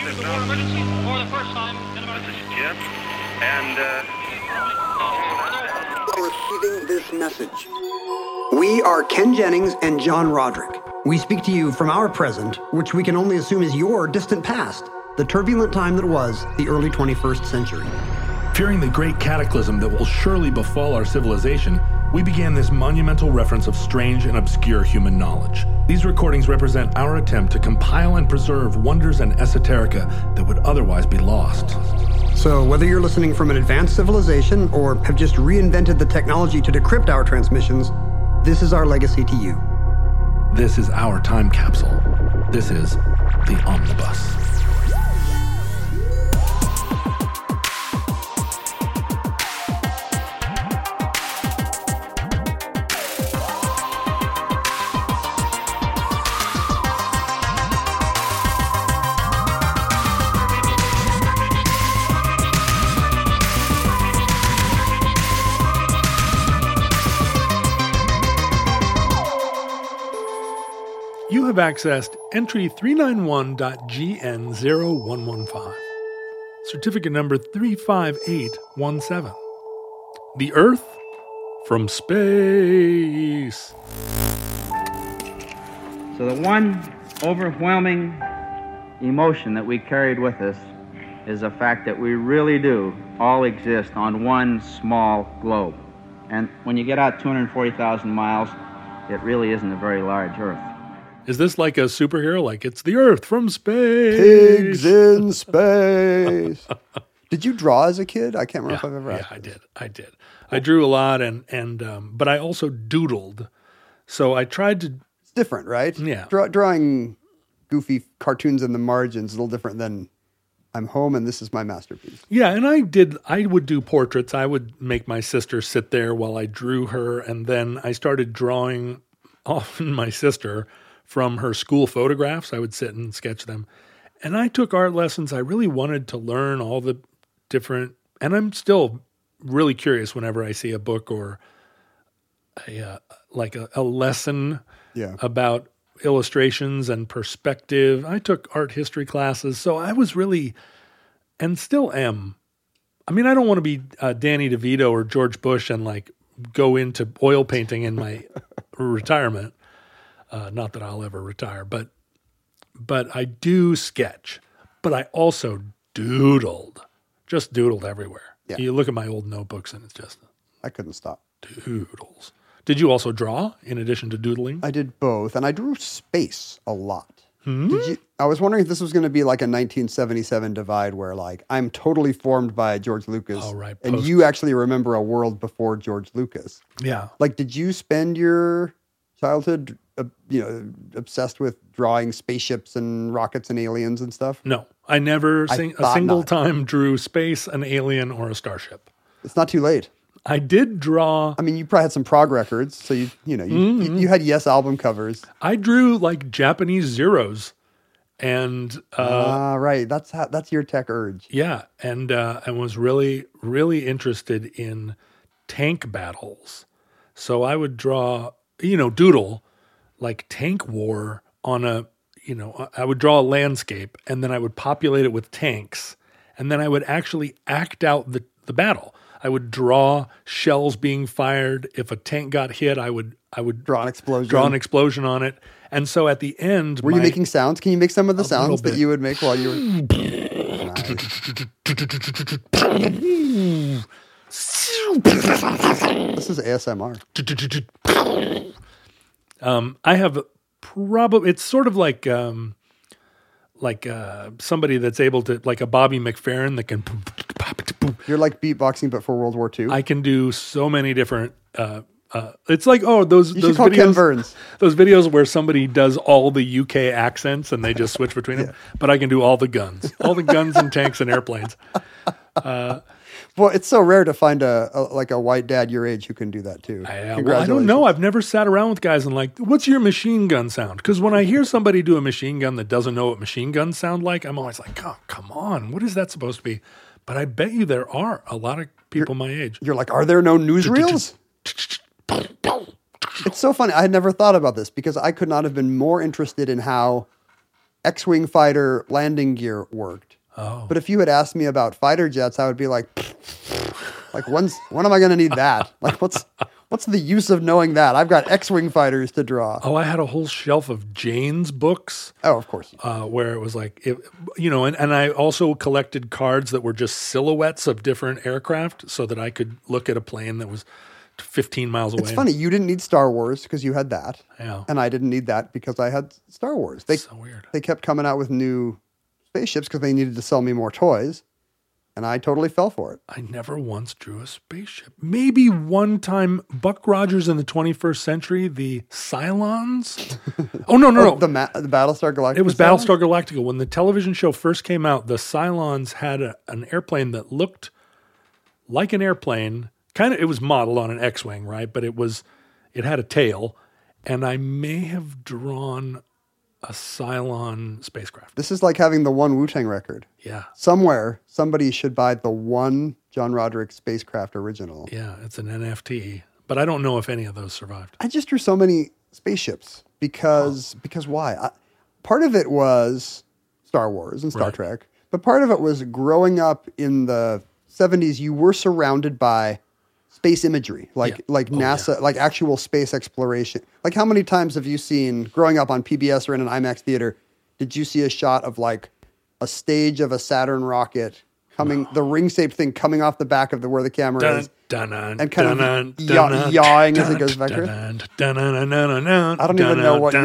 use the war emergency for the first time in about... This is Jim, and Receiving this message. We are Ken Jennings and John Roderick. We speak to you from our present, which we can only assume is your distant past, the turbulent time that was the early 21st century. Fearing the great cataclysm that will surely befall our civilization, we began this monumental reference of strange and obscure human knowledge. These recordings represent our attempt to compile and preserve wonders and esoterica that would otherwise be lost. So whether you're listening from an advanced civilization or have just reinvented the technology to decrypt our transmissions, this is our legacy to you. This is our time capsule. This is the Omnibus. You have accessed entry 391.GN0115, certificate number 35817. The Earth from space. So the one overwhelming emotion that we carried with us is the fact that we really do all exist on one small globe. And when you get out 240,000 miles, it really isn't a very large Earth. Is this like a superhero? Like, it's the Earth from space. Pigs in space. Did you draw as a kid? I can't remember if I've ever asked. Yeah, I did. I drew a lot, but I also doodled. So I tried to... It's different, right? Yeah. Drawing goofy cartoons in the margins is a little different than I'm home and this is my masterpiece. Yeah, and I would do portraits. I would make my sister sit there while I drew her, and then I started drawing often my sister from her school photographs. I would sit and sketch them. And I took art lessons. I really wanted to learn all the different, and I'm still really curious whenever I see a book or a lesson about illustrations and perspective. I took art history classes. So I was really, and still am. I mean, I don't want to be Danny DeVito or George Bush and like go into oil painting in my retirement. Not that I'll ever retire, but I do sketch. But I also doodled, just doodled everywhere. Yeah. You look at my old notebooks and it's just... I couldn't stop. Doodles. Did you also draw in addition to doodling? I did both, and I drew space a lot. I was wondering if this was going to be like a 1977 divide where like I'm totally formed by George Lucas, and you actually remember a world before George Lucas. Yeah. Like, did you spend your childhood obsessed with drawing spaceships and rockets and aliens and stuff? No, I never a single time drew space, an alien, or a starship. It's not too late. I did draw. I mean, you probably had some prog records, so you had Yes album covers. I drew like Japanese zeros, and right. That's your tech urge. Yeah, and was really really interested in tank battles. So I would draw, doodle like tank war on I would draw a landscape and then I would populate it with tanks, and then I would actually act out the battle. I would draw shells being fired. If a tank got hit, I would draw an explosion on it. And so at the end, were you making sounds? Can you make some of the sounds that you would make while you were? This is ASMR. I have probably, it's sort of like somebody that's able to, like a Bobby McFerrin that can. You're like beatboxing, but for World War II. I can do so many different. It's like those videos. Ken Burns. Those videos where somebody does all the UK accents and they just switch between them. But I can do all the guns and tanks and airplanes. Well, it's so rare to find a white dad your age who can do that too. I don't know. I've never sat around with guys and like, what's your machine gun sound? Because when I hear somebody do a machine gun that doesn't know what machine guns sound like, I'm always like, oh, come on. What is that supposed to be? But I bet you there are a lot of people my age. You're like, are there no newsreels? It's so funny. I had never thought about this because I could not have been more interested in how X-Wing fighter landing gear worked. Oh. But if you had asked me about fighter jets, I would be like, when am I going to need that? Like, what's the use of knowing that? I've got X-Wing fighters to draw. Oh, I had a whole shelf of Jane's books. Oh, of course. Where it was like, and I also collected cards that were just silhouettes of different aircraft so that I could look at a plane that was 15 miles away. It's funny. You didn't need Star Wars because you had that. Yeah. And I didn't need that because I had Star Wars. So weird. They kept coming out with new spaceships because they needed to sell me more toys. And I totally fell for it. I never once drew a spaceship. Maybe one time, Buck Rogers in the 21st Century, the Cylons. Oh, no. The Battlestar Galactica? It was Battlestar Galactica. When the television show first came out, the Cylons had an airplane that looked like an airplane. It was modeled on an X-Wing, right? But it had a tail. And I may have drawn a Cylon spacecraft. This is like having the one Wu-Tang record. Yeah. Somewhere, somebody should buy the one John Roderick spacecraft original. Yeah, it's an NFT. But I don't know if any of those survived. I just drew so many spaceships because why? Part of it was Star Wars and Star Trek, but part of it was growing up in the 70s, you were surrounded by space imagery, like NASA, like actual space exploration. Like how many times have you seen, growing up on PBS or in an IMAX theater, did you see a shot of like a stage of a Saturn rocket coming, the ring-shaped thing coming off the back of where the camera is, and kind of yawing as it goes vector? I don't even know what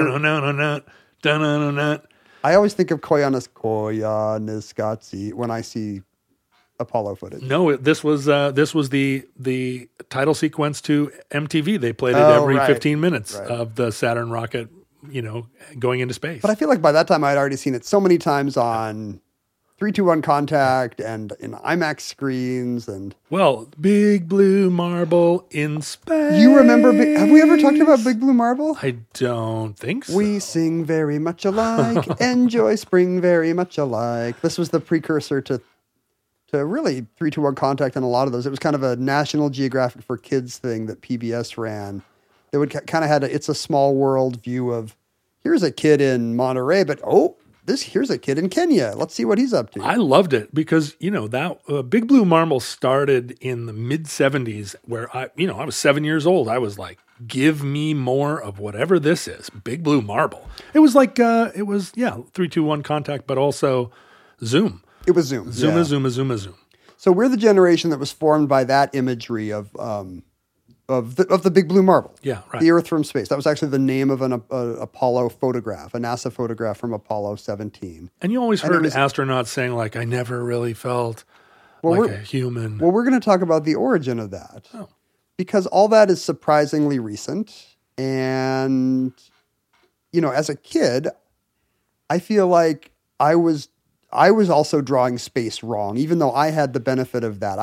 I always think of Koyaanisqatsi when I see Apollo footage. No, this was the title sequence to MTV. They played it every 15 minutes of the Saturn rocket, going into space. But I feel like by that time I had already seen it so many times on 3-2-1 Contact and in IMAX screens and Big Blue Marble in space. You remember? Have we ever talked about Big Blue Marble? I don't think so. We sing very much alike, enjoy spring very much alike. This was the precursor to really 3-2-1 Contact and a lot of those. It was kind of a National Geographic for Kids thing that PBS ran. They would kind of had It's a Small World view of, here's a kid in Monterey, but here's a kid in Kenya. Let's see what he's up to. I loved it because, that Big Blue Marble started in the mid 70s where I was 7 years old. I was like, give me more of whatever this is. Big Blue Marble. It was like, 3-2-1 Contact, but also Zoom. It was Zoom. Zoom. So we're the generation that was formed by that imagery of the Big Blue Marble. Yeah, right. The Earth from space. That was actually the name of an Apollo photograph, a NASA photograph from Apollo 17. And you always heard astronauts saying, like, I never really felt like a human. Well, we're going to talk about the origin of that. Oh. Because all that is surprisingly recent. And, as a kid, I feel like I was also drawing space wrong, even though I had the benefit of that.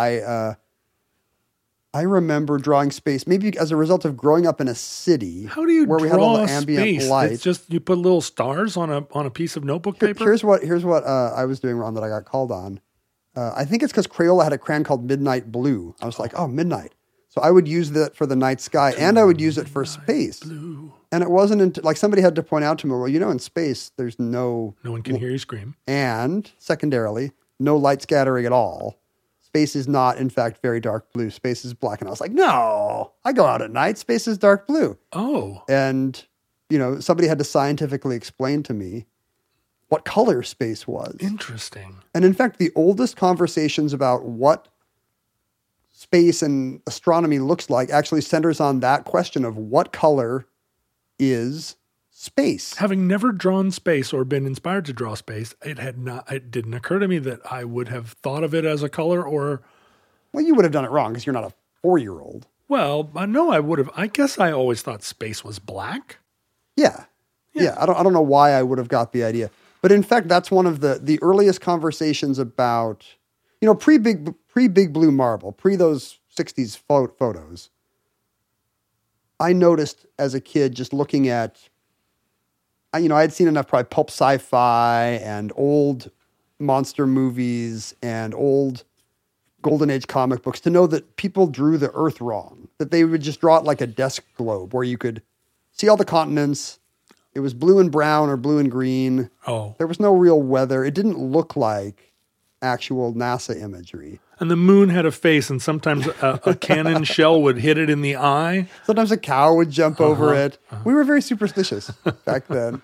I remember drawing space, maybe as a result of growing up in a city. How do you where draw we had all the ambient space? light. It's just you put little stars on a piece of notebook paper. Here's what I was doing wrong that I got called on. I think it's because Crayola had a crayon called Midnight Blue. I was like, midnight. So I would use that for the night sky, and I would use it for space. Blue. And it wasn't until, like, somebody had to point out to me, well, in space, there's no one can hear you scream. And secondarily, no light scattering at all. Space is not, in fact, very dark blue. Space is black. And I was like, no, I go out at night. Space is dark blue. Oh. And, somebody had to scientifically explain to me what color space was. Interesting. And in fact, the oldest conversations about what space and astronomy looks like actually centers on that question of what color is space. Having never drawn space or been inspired to draw space, it didn't occur to me that I would have thought of it as a color or... Well, you would have done it wrong because you're not a 4-year-old. Well, no, I would have. I guess I always thought space was black. Yeah. I don't know why I would have got the idea. But in fact, that's one of the earliest conversations about, pre-Big Blue Marble, pre those 60s photos. I noticed as a kid just looking at, I had seen enough probably pulp sci-fi and old monster movies and old Golden Age comic books to know that people drew the Earth wrong, that they would just draw it like a desk globe where you could see all the continents It was blue and brown or blue and green. Oh. There was no real weather. It didn't look like actual NASA imagery. And the moon had a face, and sometimes a cannon shell would hit it in the eye. Sometimes a cow would jump over it. We were very superstitious back then.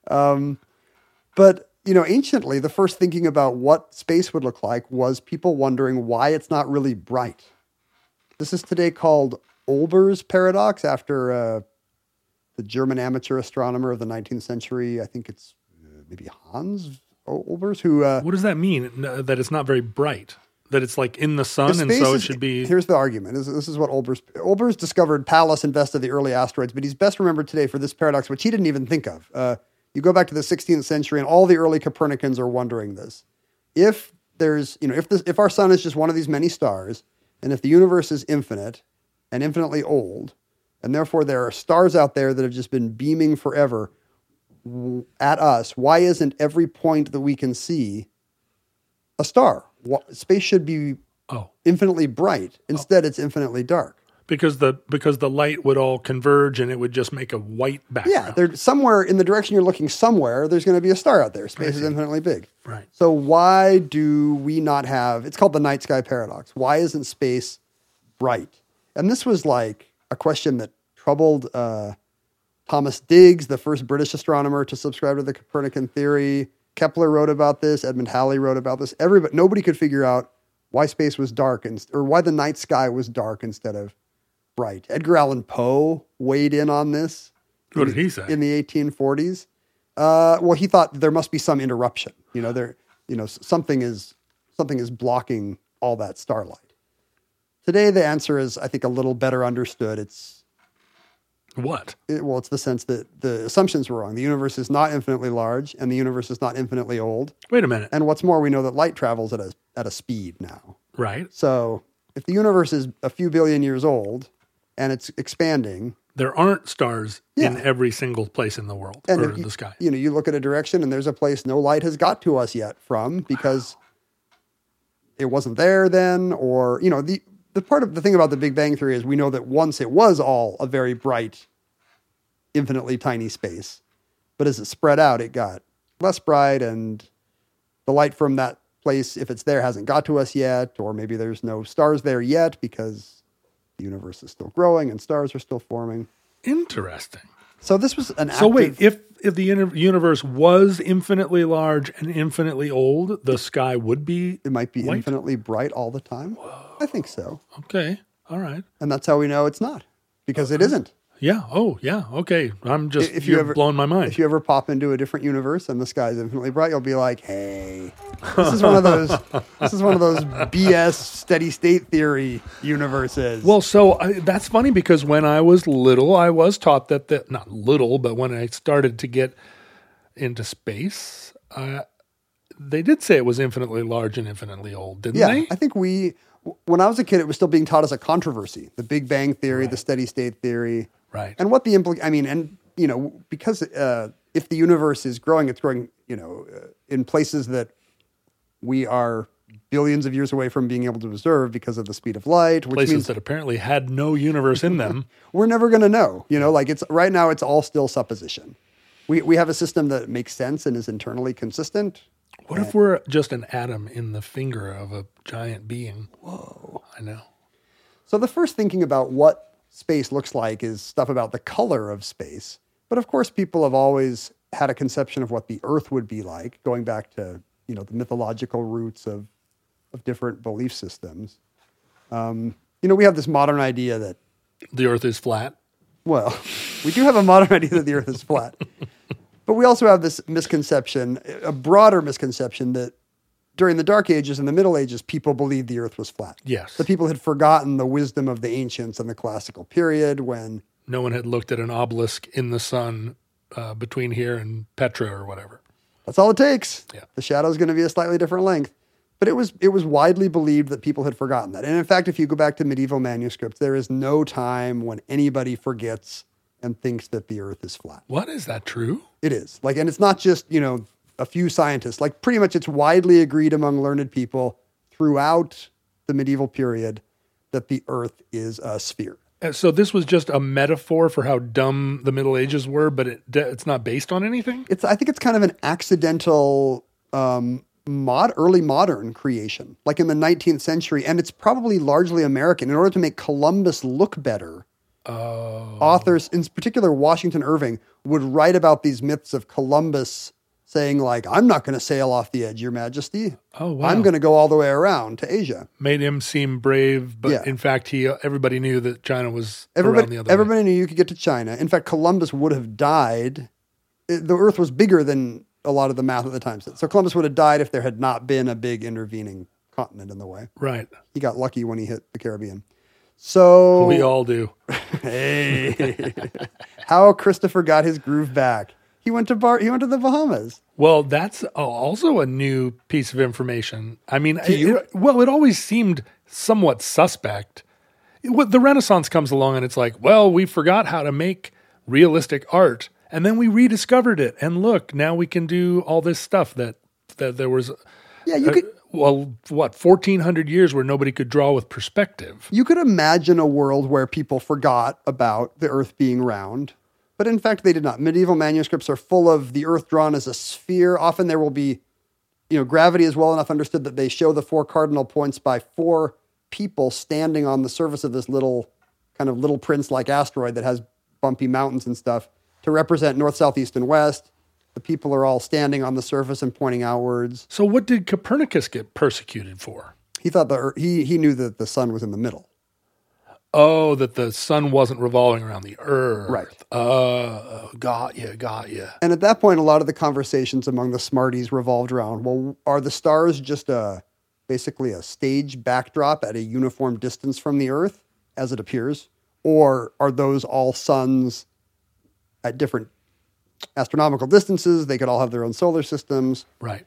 But, anciently, the first thinking about what space would look like was people wondering why it's not really bright. This is today called Olbers paradox, after the German amateur astronomer of the 19th century. I think it's maybe Hans Olbers, who... what does that mean, that it's not very bright? That it's like in the sun, and so it should be... Here's the argument. This is what Olbers discovered Pallas and Vesta, the early asteroids, but he's best remembered today for this paradox, which he didn't even think of. You go back to the 16th century, and all the early Copernicans are wondering this. If our sun is just one of these many stars, and if the universe is infinite and infinitely old, and therefore there are stars out there that have just been beaming forever at us, why isn't every point that we can see a star? Space should be infinitely bright. Instead, it's infinitely dark. Because the light would all converge and it would just make a white background. Yeah, there's somewhere in the direction you're looking somewhere, there's going to be a star out there. Space is infinitely big. Right. So why do we not have, it's called the night sky paradox. Why isn't space bright? And this was like a question that troubled Thomas Digges, the first British astronomer to subscribe to the Copernican theory. Kepler wrote about this. Edmund Halley wrote about this. Nobody could figure out why space was dark or why the night sky was dark instead of bright. Edgar Allan Poe weighed in on this. What did he say? In the 1840s. Well, he thought there must be some interruption. Something is blocking all that starlight. Today, the answer is, I think, a little better understood. It's what? It's the sense that the assumptions were wrong. The universe is not infinitely large, and the universe is not infinitely old. Wait a minute. And what's more, we know that light travels at a speed now. Right. So if the universe is a few billion years old and it's expanding, there aren't stars in every single place in the world or in the sky. You look at a direction and there's a place no light has got to us yet from because it wasn't there then, or the part of the thing about the Big Bang Theory is we know that once it was all a very bright, infinitely tiny space, but as it spread out, it got less bright, and the light from that place, if it's there, hasn't got to us yet, or maybe there's no stars there yet because the universe is still growing and stars are still forming. Interesting. So this was an active... So wait, if the universe was infinitely large and infinitely old, the sky would be It might be white? infinitely bright all the time. Whoa. I think so. Okay. All right. And that's how we know it's not, because it isn't. Yeah. Oh, yeah. Okay. I'm just, you've blown my mind. If you ever pop into a different universe and the sky is infinitely bright, you'll be like, hey, this is one of those BS steady state theory universes. Well, that's funny because when I was little, I was taught that not little, but when I started to get into space, they did say it was infinitely large and infinitely old, didn't they? Yeah, I think when I was a kid, it was still being taught as a controversy. The Big Bang Theory, the steady state theory. Right. And what because if the universe is growing, it's growing, in places that we are billions of years away from being able to observe because of the speed of light. Which places means that apparently had no universe in them. We're never going to know. Right now it's all still supposition. We have a system that makes sense and is internally consistent. What if we're just an atom in the finger of a giant being? Whoa. I know. So the first thinking about what space looks like is stuff about the color of space. But of course, people have always had a conception of what the Earth would be like, going back to, the mythological roots of different belief systems. We have this modern idea that the Earth is flat. Well, we do have a modern idea that the Earth is flat. But we also have this misconception, a broader misconception, that during the Dark Ages and the Middle Ages, people believed the Earth was flat. Yes. The people had forgotten the wisdom of the ancients and the classical period when... No one had looked at an obelisk in the sun between here and Petra or whatever. That's all it takes. Yeah. The shadow's going to be a slightly different length. But it was widely believed that people had forgotten that. And in fact, if you go back to medieval manuscripts, there is no time when anybody forgets and thinks that the Earth is flat. What? Is that true? It is. And it's not just, a few scientists. Pretty much it's widely agreed among learned people throughout the medieval period that the Earth is a sphere. So this was just a metaphor for how dumb the Middle Ages were, but it's not based on anything? I think it's kind of an accidental early modern creation, like in the 19th century, and it's probably largely American. In order to make Columbus look better, authors, in particular Washington Irving, would write about these myths of Columbus saying like, I'm not going to sail off the edge, Your Majesty. Oh, wow. I'm going to go all the way around to Asia. Made him seem brave, but in fact, everybody knew that China was around the other way. Everybody knew you could get to China. In fact, Columbus would have died. The Earth was bigger than a lot of the math at the time said. So Columbus would have died if there had not been a big intervening continent in the way. Right. He got lucky when he hit the Caribbean. So we all do. Hey, how Christopher got his groove back. He went to the Bahamas. Well, that's also a new piece of information. I mean, it always seemed somewhat suspect. The Renaissance comes along and it's like, well, we forgot how to make realistic art, and then we rediscovered it. And look, now we can do all this stuff that there was. Yeah, you could. 1,400 years where nobody could draw with perspective. You could imagine a world where people forgot about the Earth being round. But in fact, they did not. Medieval manuscripts are full of the Earth drawn as a sphere. Often there will be, gravity is well enough understood that they show the 4 cardinal points by 4 people standing on the surface of this little Prince-like asteroid that has bumpy mountains and stuff to represent north, south, east, and west. The people are all standing on the surface and pointing outwards. So what did Copernicus get persecuted for? He thought he knew that the sun was in the middle. Oh, that the sun wasn't revolving around the Earth. Right. Got you. And at that point, a lot of the conversations among the smarties revolved around, well, are the stars just basically a stage backdrop at a uniform distance from the Earth, as it appears? Or are those all suns at different astronomical distances? They could all have their own solar systems. Right.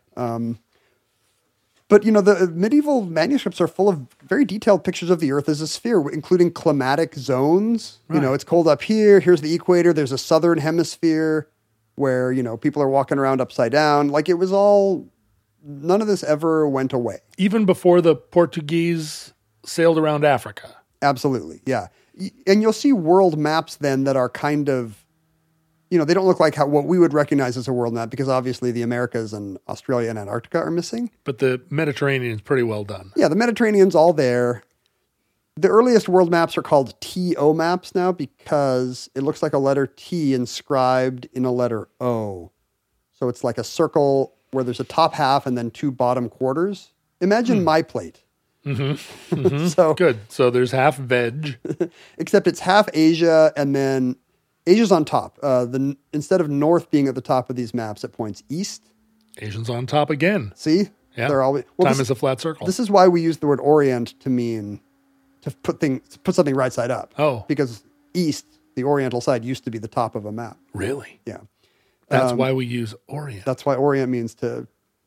But, the medieval manuscripts are full of very detailed pictures of the Earth as a sphere, including climatic zones. Right. It's cold up here. Here's the equator. There's a southern hemisphere where, people are walking around upside down. Like it was all, none of this ever went away. Even before the Portuguese sailed around Africa. Absolutely, yeah. And you'll see world maps then that are kind of, they don't look like what we would recognize as a world map because obviously the Americas and Australia and Antarctica are missing. But the Mediterranean is pretty well done. Yeah, the Mediterranean's all there. The earliest world maps are called TO maps now because it looks like a letter T inscribed in a letter O. So it's like a circle where there's a top half and then 2 bottom quarters. Imagine my plate. Mm-hmm. Mm-hmm. So good. So there's half veg. Except it's half Asia and then Asia's on top. Instead of north being at the top of these maps, it points east. Asia's on top again. See? Yeah. They're always time is a flat circle. This is why we use the word Orient to mean to put something right side up. Oh, because east, the Oriental side, used to be the top of a map. Really? Yeah. That's why we use Orient. That's why Orient means to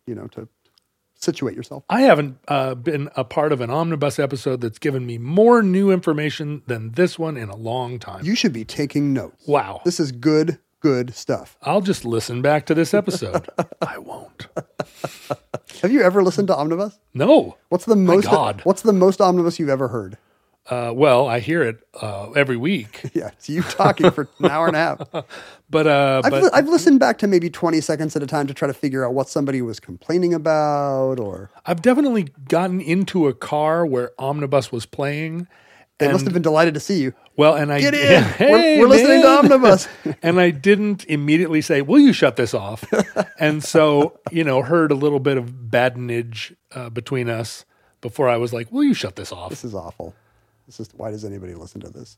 situate yourself. I haven't been a part of an omnibus episode that's given me more new information than this one in a long time. You should be taking notes. Wow. This is good stuff. I'll just listen back to this episode. I won't. Have you ever listened to omnibus? No. What's the most omnibus you've ever heard? Well, I hear it every week. Yeah, it's you talking for an hour and a half. But I've listened back to maybe 20 seconds at a time to try to figure out what somebody was complaining about, or I've definitely gotten into a car where omnibus was playing. They must have been delighted to see you. Well, and I get in. Hey, we're listening to omnibus, and I didn't immediately say, "Will you shut this off?" And so heard a little bit of badinage between us before I was like, "Will you shut this off?" This is awful. Why does anybody listen to this?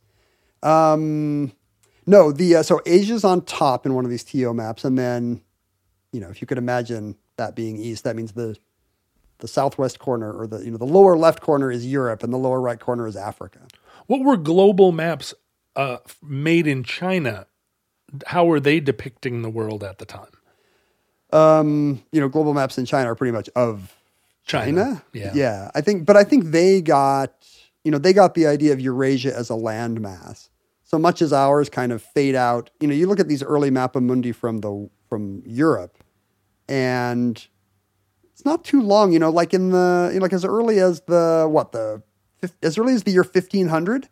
No, so Asia's on top in one of these TO maps, and then, if you could imagine that being east, that means the southwest corner or the lower left corner is Europe, and the lower right corner is Africa. What were global maps made in China? How were they depicting the world at the time? Global maps in China are pretty much of China. Yeah. I think they got. They got the idea of Eurasia as a landmass. So much as ours kind of fade out. You look at these early Mappa Mundi from Europe, and it's not too long. Like in the like as early as the year 1500,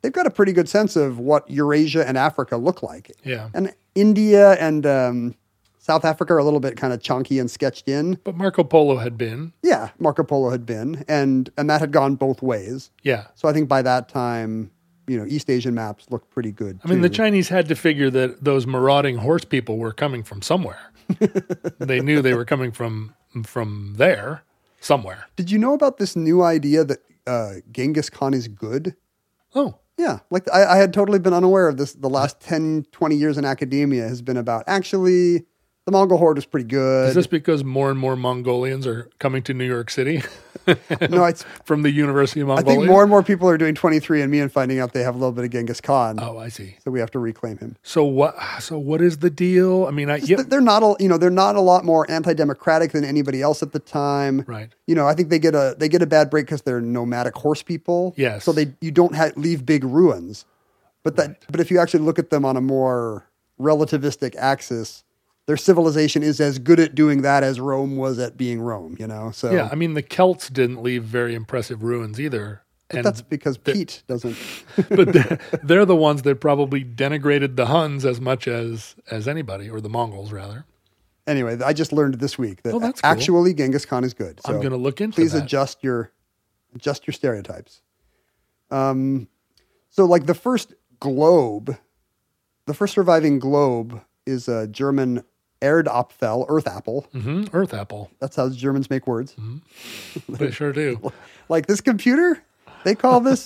they've got a pretty good sense of what Eurasia and Africa look like. Yeah. And India and South Africa are a little bit kind of chunky and sketched in. But Marco Polo had been. Yeah, Marco Polo had been, and that had gone both ways. Yeah. So I think by that time, East Asian maps look pretty good. I mean, the Chinese had to figure that those marauding horse people were coming from somewhere. They knew they were coming from there, somewhere. Did you know about this new idea that Genghis Khan is good? Oh. Yeah, like I had totally been unaware of this. The last 10, 20 years in academia has been about, actually, the Mongol horde was pretty good. Is this because more and more Mongolians are coming to New York City? No, it's from the University of Mongolia? I think more and more people are doing 23andMe and finding out they have a little bit of Genghis Khan. Oh, I see. So we have to reclaim him. So what is the deal? I mean, they're not a lot more anti-democratic than anybody else at the time. Right. I think they get a bad break because they're nomadic horse people. Yes. So you don't leave big ruins. But if you actually look at them on a more relativistic axis, their civilization is as good at doing that as Rome was at being Rome, So yeah, I mean, the Celts didn't leave very impressive ruins either. But that's because Pete doesn't. But they're the ones that probably denigrated the Huns as much as anybody, or the Mongols rather. Anyway, I just learned this week that that's cool. Actually Genghis Khan is good. So I'm going to look into please that. adjust your stereotypes. So like the first surviving globe is a German Erdapfel, Earth apple. Mm-hmm. Earth apple. That's how Germans make words. Mm-hmm. They sure do. Like this computer, they call this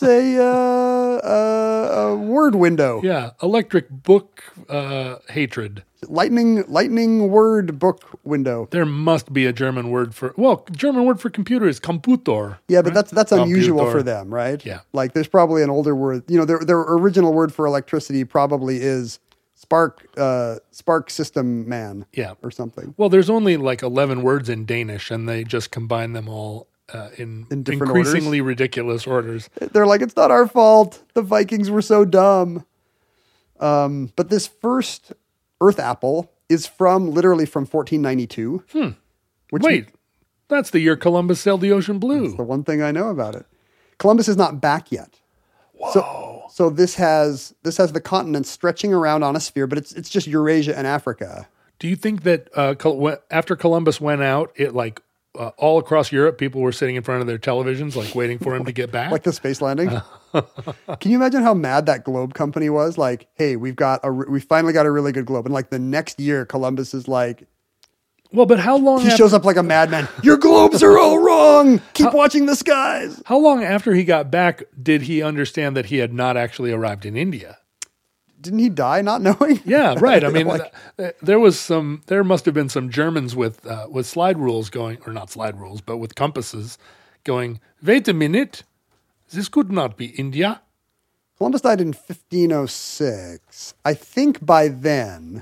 a word window. Yeah, electric book hatred. Lightning word book window. There must be a German word for computer is Computer. Yeah, but that's unusual for them, right? Yeah. Like there's probably an older word. Their original word for electricity probably is Spark System Man. Yeah. Or something. Well, there's only like 11 words in Danish, and they just combine them all in increasingly ridiculous orders. They're like, it's not our fault. The Vikings were so dumb. But this first Earth apple is literally from 1492. That's the year Columbus sailed the ocean blue. That's the one thing I know about it. Columbus is not back yet. Whoa. So this has the continent stretching around on a sphere, but it's just Eurasia and Africa. Do you think that after Columbus went out, it all across Europe, people were sitting in front of their televisions, waiting for him to get back? Like the space landing? Can you imagine how mad that globe company was? Like, hey, we finally got a really good globe. And the next year, Columbus is like... Well, but how long... He shows up like a madman. Your globes are all wrong. Keep watching the skies. How long after he got back did he understand that he had not actually arrived in India? Didn't he die not knowing? Yeah, right. I mean, there must have been some Germans with slide rules going, or not slide rules, but with compasses going, wait a minute, this could not be India. Columbus died in 1506. I think by then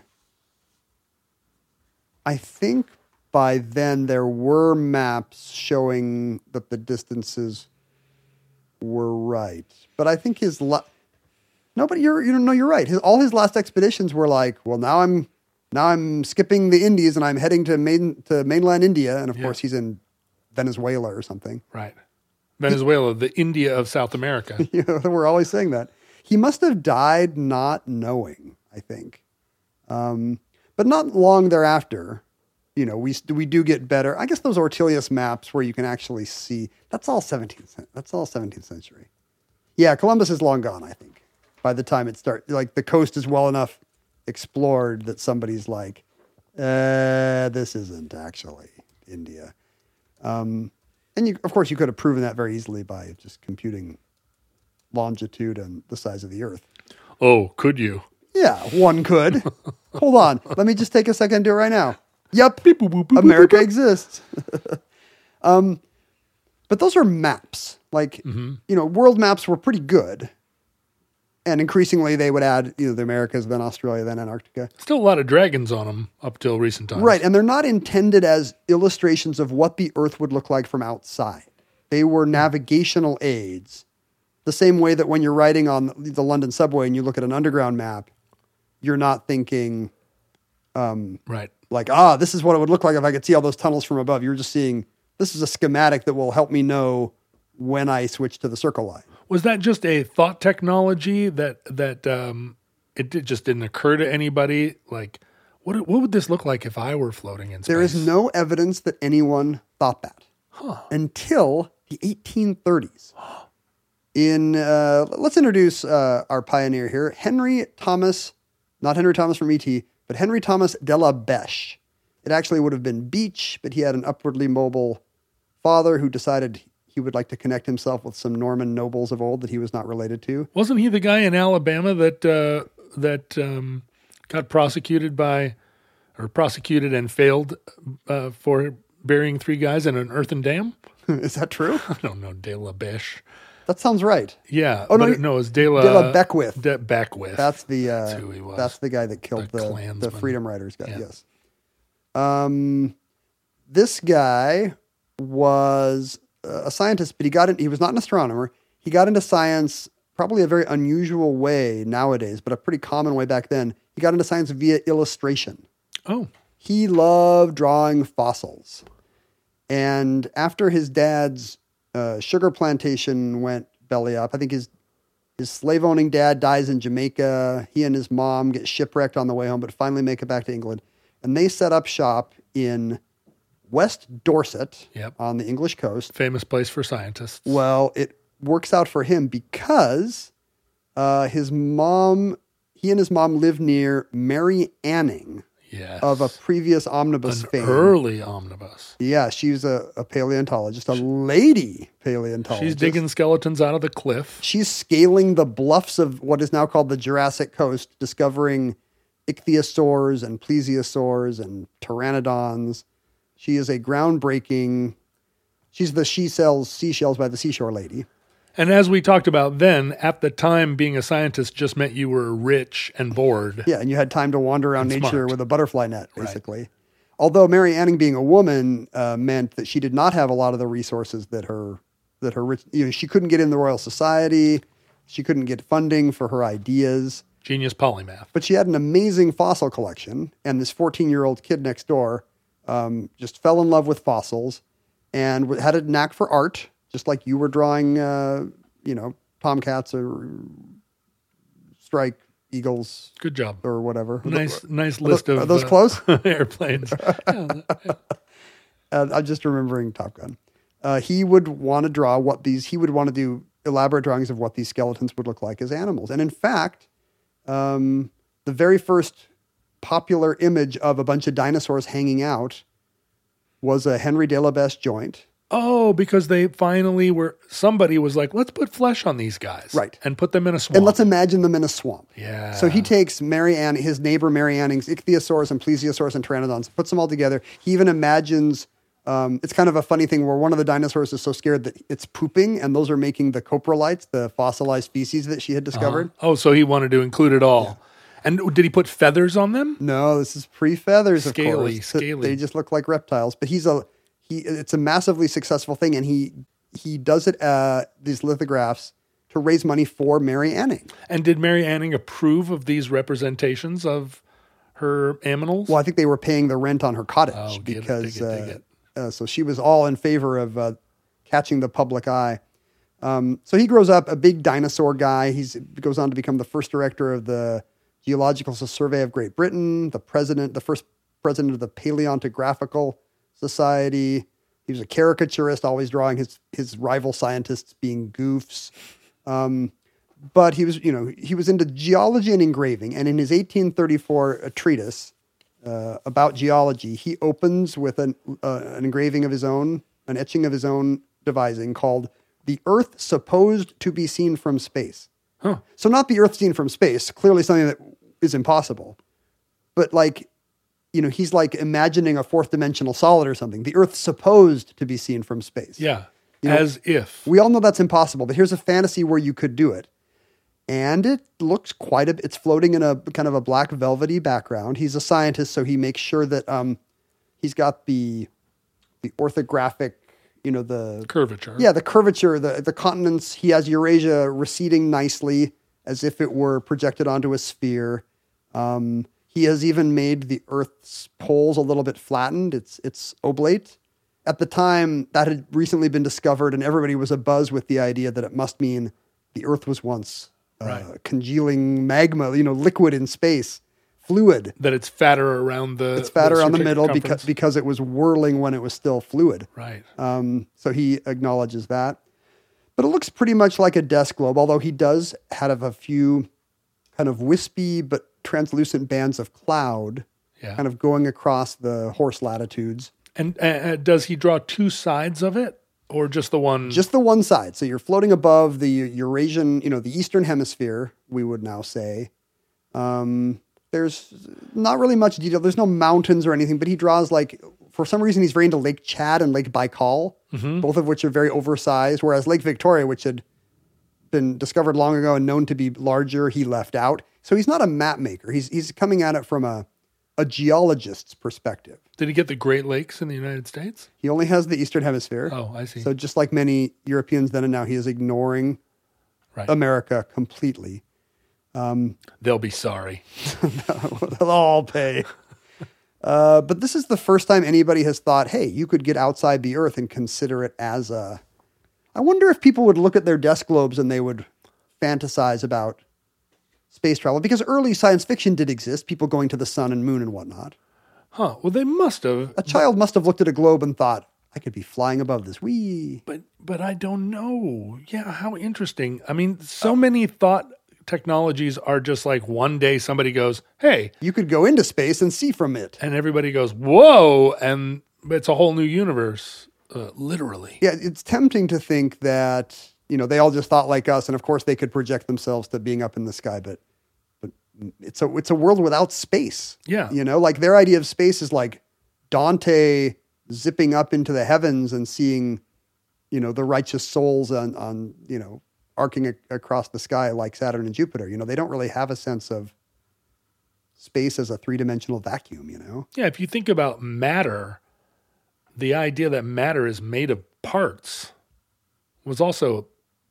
there were maps showing that the distances were right. But I think no, but you're right. All his last expeditions were like, well, now I'm skipping the Indies and I'm heading to mainland India, and of course he's in Venezuela or something. Right, Venezuela, the India of South America. We're always saying that. He must have died not knowing, I think, but not long thereafter. We do get better. I guess those Ortelius maps where you can actually see that's all 17th century. Yeah, Columbus is long gone, I think. By the time it starts, the coast is well enough explored that somebody's like, this isn't actually India. And of course, you could have proven that very easily by just computing longitude and the size of the Earth. Oh, could you? Yeah, one could. Hold on. Let me just take a second and do it right now. Yep. America exists. But those are maps. World maps were pretty good. And increasingly, they would add the Americas, then Australia, then Antarctica. Still a lot of dragons on them up till recent times. Right, and they're not intended as illustrations of what the Earth would look like from outside. They were navigational aids. The same way that when you're riding on the London subway and you look at an underground map, you're not thinking, right, this is what it would look like if I could see all those tunnels from above. You're just seeing, this is a schematic that will help me know when I switch to the circle line. Was that just a thought technology that just didn't occur to anybody? Like, what would this look like if I were floating in space? There is no evidence that anyone thought that until the 1830s. Let's introduce our pioneer here, Henry Thomas, not Henry Thomas from E.T., but Henry Thomas de la Beche. It actually would have been Beach, but he had an upwardly mobile father who decided he would like to connect himself with some Norman nobles of old that he was not related to. Wasn't he the guy in Alabama that got prosecuted and failed for burying 3 guys in an earthen dam? Is that true? I don't know, De La Beche. That sounds right. Yeah. Oh, no, it's De La Beckwith. Beckwith. That's That's who he was. That's the guy that killed the Freedom Riders guy, Yeah. yes. This guy was a scientist, but he was not an astronomer. He got into science probably a very unusual way nowadays, but a pretty common way back then. He got into science via illustration. Oh. He loved drawing fossils. And after his dad's sugar plantation went belly up, I think his slave-owning dad dies in Jamaica. He and his mom get shipwrecked on the way home, but finally make it back to England. And they set up shop in West Dorset on the English coast. Famous place for scientists. Well, it works out for him because he and his mom lived near Mary Anning of a previous omnibus fame. Early omnibus. Yeah, she's a paleontologist, a lady paleontologist. She's digging skeletons out of the cliff. She's scaling the bluffs of what is now called the Jurassic Coast, discovering ichthyosaurs and plesiosaurs and pteranodons. She is a groundbreaking... She sells seashells by the seashore lady. And as we talked about then, at the time, being a scientist just meant you were rich and bored. Yeah, and you had time to wander around nature smart. with a butterfly net, basically. Right. Although Mary Anning being a woman meant that she did not have a lot of the resources that her rich... she couldn't get in the Royal Society. She couldn't get funding for her ideas. Genius polymath. But she had an amazing fossil collection, and this 14-year-old kid next door just fell in love with fossils and had a knack for art, just like you were drawing, tomcats or strike eagles. Good job. Or whatever. Nice list of... Are those close? Airplanes. I'm just remembering Top Gun. He would want to draw he would want to do elaborate drawings of what these skeletons would look like as animals. And in fact, the very first popular image of a bunch of dinosaurs hanging out was a Henry de la Beche joint. Oh, because they finally somebody was like, let's put flesh on these guys. Right. And put them in a swamp. And let's imagine them in a swamp. Yeah. So he takes his neighbor Mary Anning's ichthyosaurs and plesiosaurs and pteranodons, puts them all together. He even imagines, it's kind of a funny thing where one of the dinosaurs is so scared that it's pooping, and those are making the coprolites, the fossilized species that she had discovered. Oh, so he wanted to include it all. Yeah. And did he put feathers on them? No, this is pre-feathers, of course. Scaly. They just look like reptiles. But it's a massively successful thing, and he does it these lithographs to raise money for Mary Anning. And did Mary Anning approve of these representations of her aminals? Well, I think they were paying the rent on her cottage dig it. So she was all in favor of catching the public eye. So he grows up a big dinosaur guy. He goes on to become the first director of the Geological Survey of Great Britain, the first president of the Paleontographical Society. He was a caricaturist, always drawing his rival scientists being goofs. But he was into geology and engraving. And in his 1834 treatise about geology, he opens with an engraving of his own, an etching of his own devising called "The Earth Supposed to be Seen from Space." Huh. So not the Earth seen from space, clearly something that is impossible, but he's like imagining a fourth dimensional solid or something. The Earth supposed to be seen from space. Yeah. As if. We all know that's impossible, but here's a fantasy where you could do it. And it looks it's floating in a kind of a black velvety background. He's a scientist, so he makes sure that he's got the orthographic, the curvature. Yeah, the curvature, the continents. He has Eurasia receding nicely as if it were projected onto a sphere. He has even made the Earth's poles a little bit flattened. It's oblate. At the time, that had recently been discovered, and everybody was abuzz with the idea that it must mean the Earth was once congealing magma, liquid in space, fluid. That it's fatter around the It's fatter on the middle because it was whirling when it was still fluid. Right. So he acknowledges that. But it looks pretty much like a desk globe, although he does have a few kind of wispy but translucent bands of cloud kind of going across the horse latitudes. And does he draw two sides of it or just the one? Just the one side. So you're floating above the Eurasian, the Eastern Hemisphere, we would now say. There's not really much detail. There's no mountains or anything, but he draws for some reason, he's very into Lake Chad and Lake Baikal, both of which are very oversized, whereas Lake Victoria, which had been discovered long ago and known to be larger, he left out. So he's not a map maker. He's coming at it from a geologist's perspective. Did he get the Great Lakes in the United States? He only has the Eastern Hemisphere. Oh, I see. So just like many Europeans then and now, he is ignoring America completely. They'll be sorry. They'll all pay. But this is the first time anybody has thought, hey, you could get outside the Earth and consider it as a... I wonder if people would look at their desk globes and they would fantasize about space travel, because early science fiction did exist, people going to the sun and moon and whatnot. Huh. Well, they must have. A child must have looked at a globe and thought, I could be flying above this. Whee! But I don't know. Yeah, how interesting. I mean, so many thought technologies are just like one day somebody goes, hey. You could go into space and see from it. And everybody goes, whoa, and it's a whole new universe, literally. Yeah, it's tempting to think that, they all just thought like us, and of course they could project themselves to being up in the sky, but it's a world without space. Yeah. Their idea of space is like Dante zipping up into the heavens and seeing, the righteous souls on arcing across the sky like Saturn and Jupiter. They don't really have a sense of space as a three-dimensional vacuum, Yeah, if you think about matter, the idea that matter is made of parts was also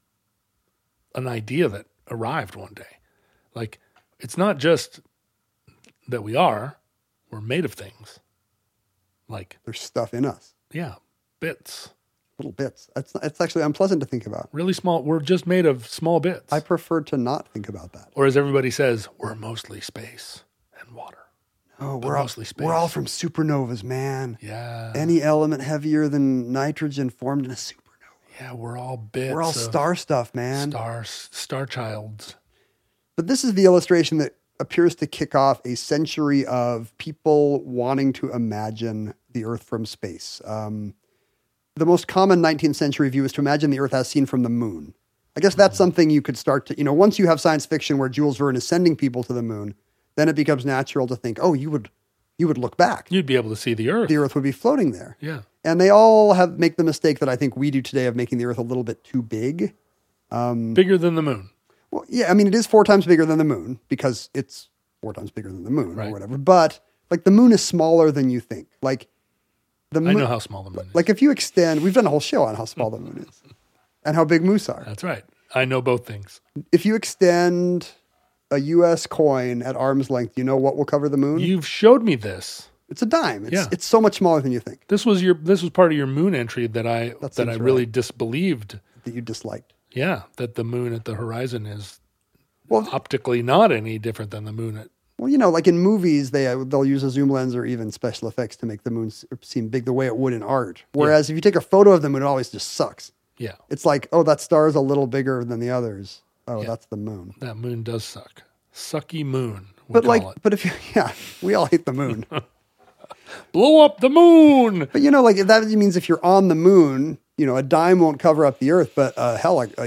an idea that arrived one day. Like, it's not just that we're made of things. Like, there's stuff in us. Yeah, bits. Little bits. It's actually unpleasant to think about. Really small. We're just made of small bits. I prefer to not think about that. Or as everybody says, we're mostly space and water. Oh, we're mostly space. We're all from supernovas, man. Yeah. Any element heavier than nitrogen formed in a supernova. Yeah, we're all bits. We're all star stuff, man. Star childs. But this is the illustration that appears to kick off a century of people wanting to imagine the Earth from space. The most common 19th century view is to imagine the Earth as seen from the moon. I guess that's something you could start to, once you have science fiction where Jules Verne is sending people to the moon, then it becomes natural to think, oh, you would look back. You'd be able to see the Earth. The Earth would be floating there. Yeah. And they all make the mistake that I think we do today of making the Earth a little bit too big. Bigger than the moon. Well, yeah, I mean, it is 4 times bigger than the moon because it's 4 times bigger than the moon or whatever. But the moon is smaller than you think. I know how small the moon is. If you extend, we've done a whole show on how small the moon is and how big moose are. That's right. I know both things. If you extend a U.S. coin at arm's length, you know what will cover the moon? You've showed me this. It's a dime. It's so much smaller than you think. This was part of your moon entry that I really disbelieved. That you disliked. Yeah, that the moon at the horizon is optically not any different than the moon at... Well, like in movies, they'll use a zoom lens or even special effects to make the moon seem big the way it would in art. Whereas if you take a photo of the moon, it always just sucks. Yeah. It's like, oh, that star is a little bigger than the others. Oh, that's the moon. That moon does suck. Sucky moon. But we all hate the moon. Blow up the moon. But that means if you're on the moon, a dime won't cover up the Earth, but a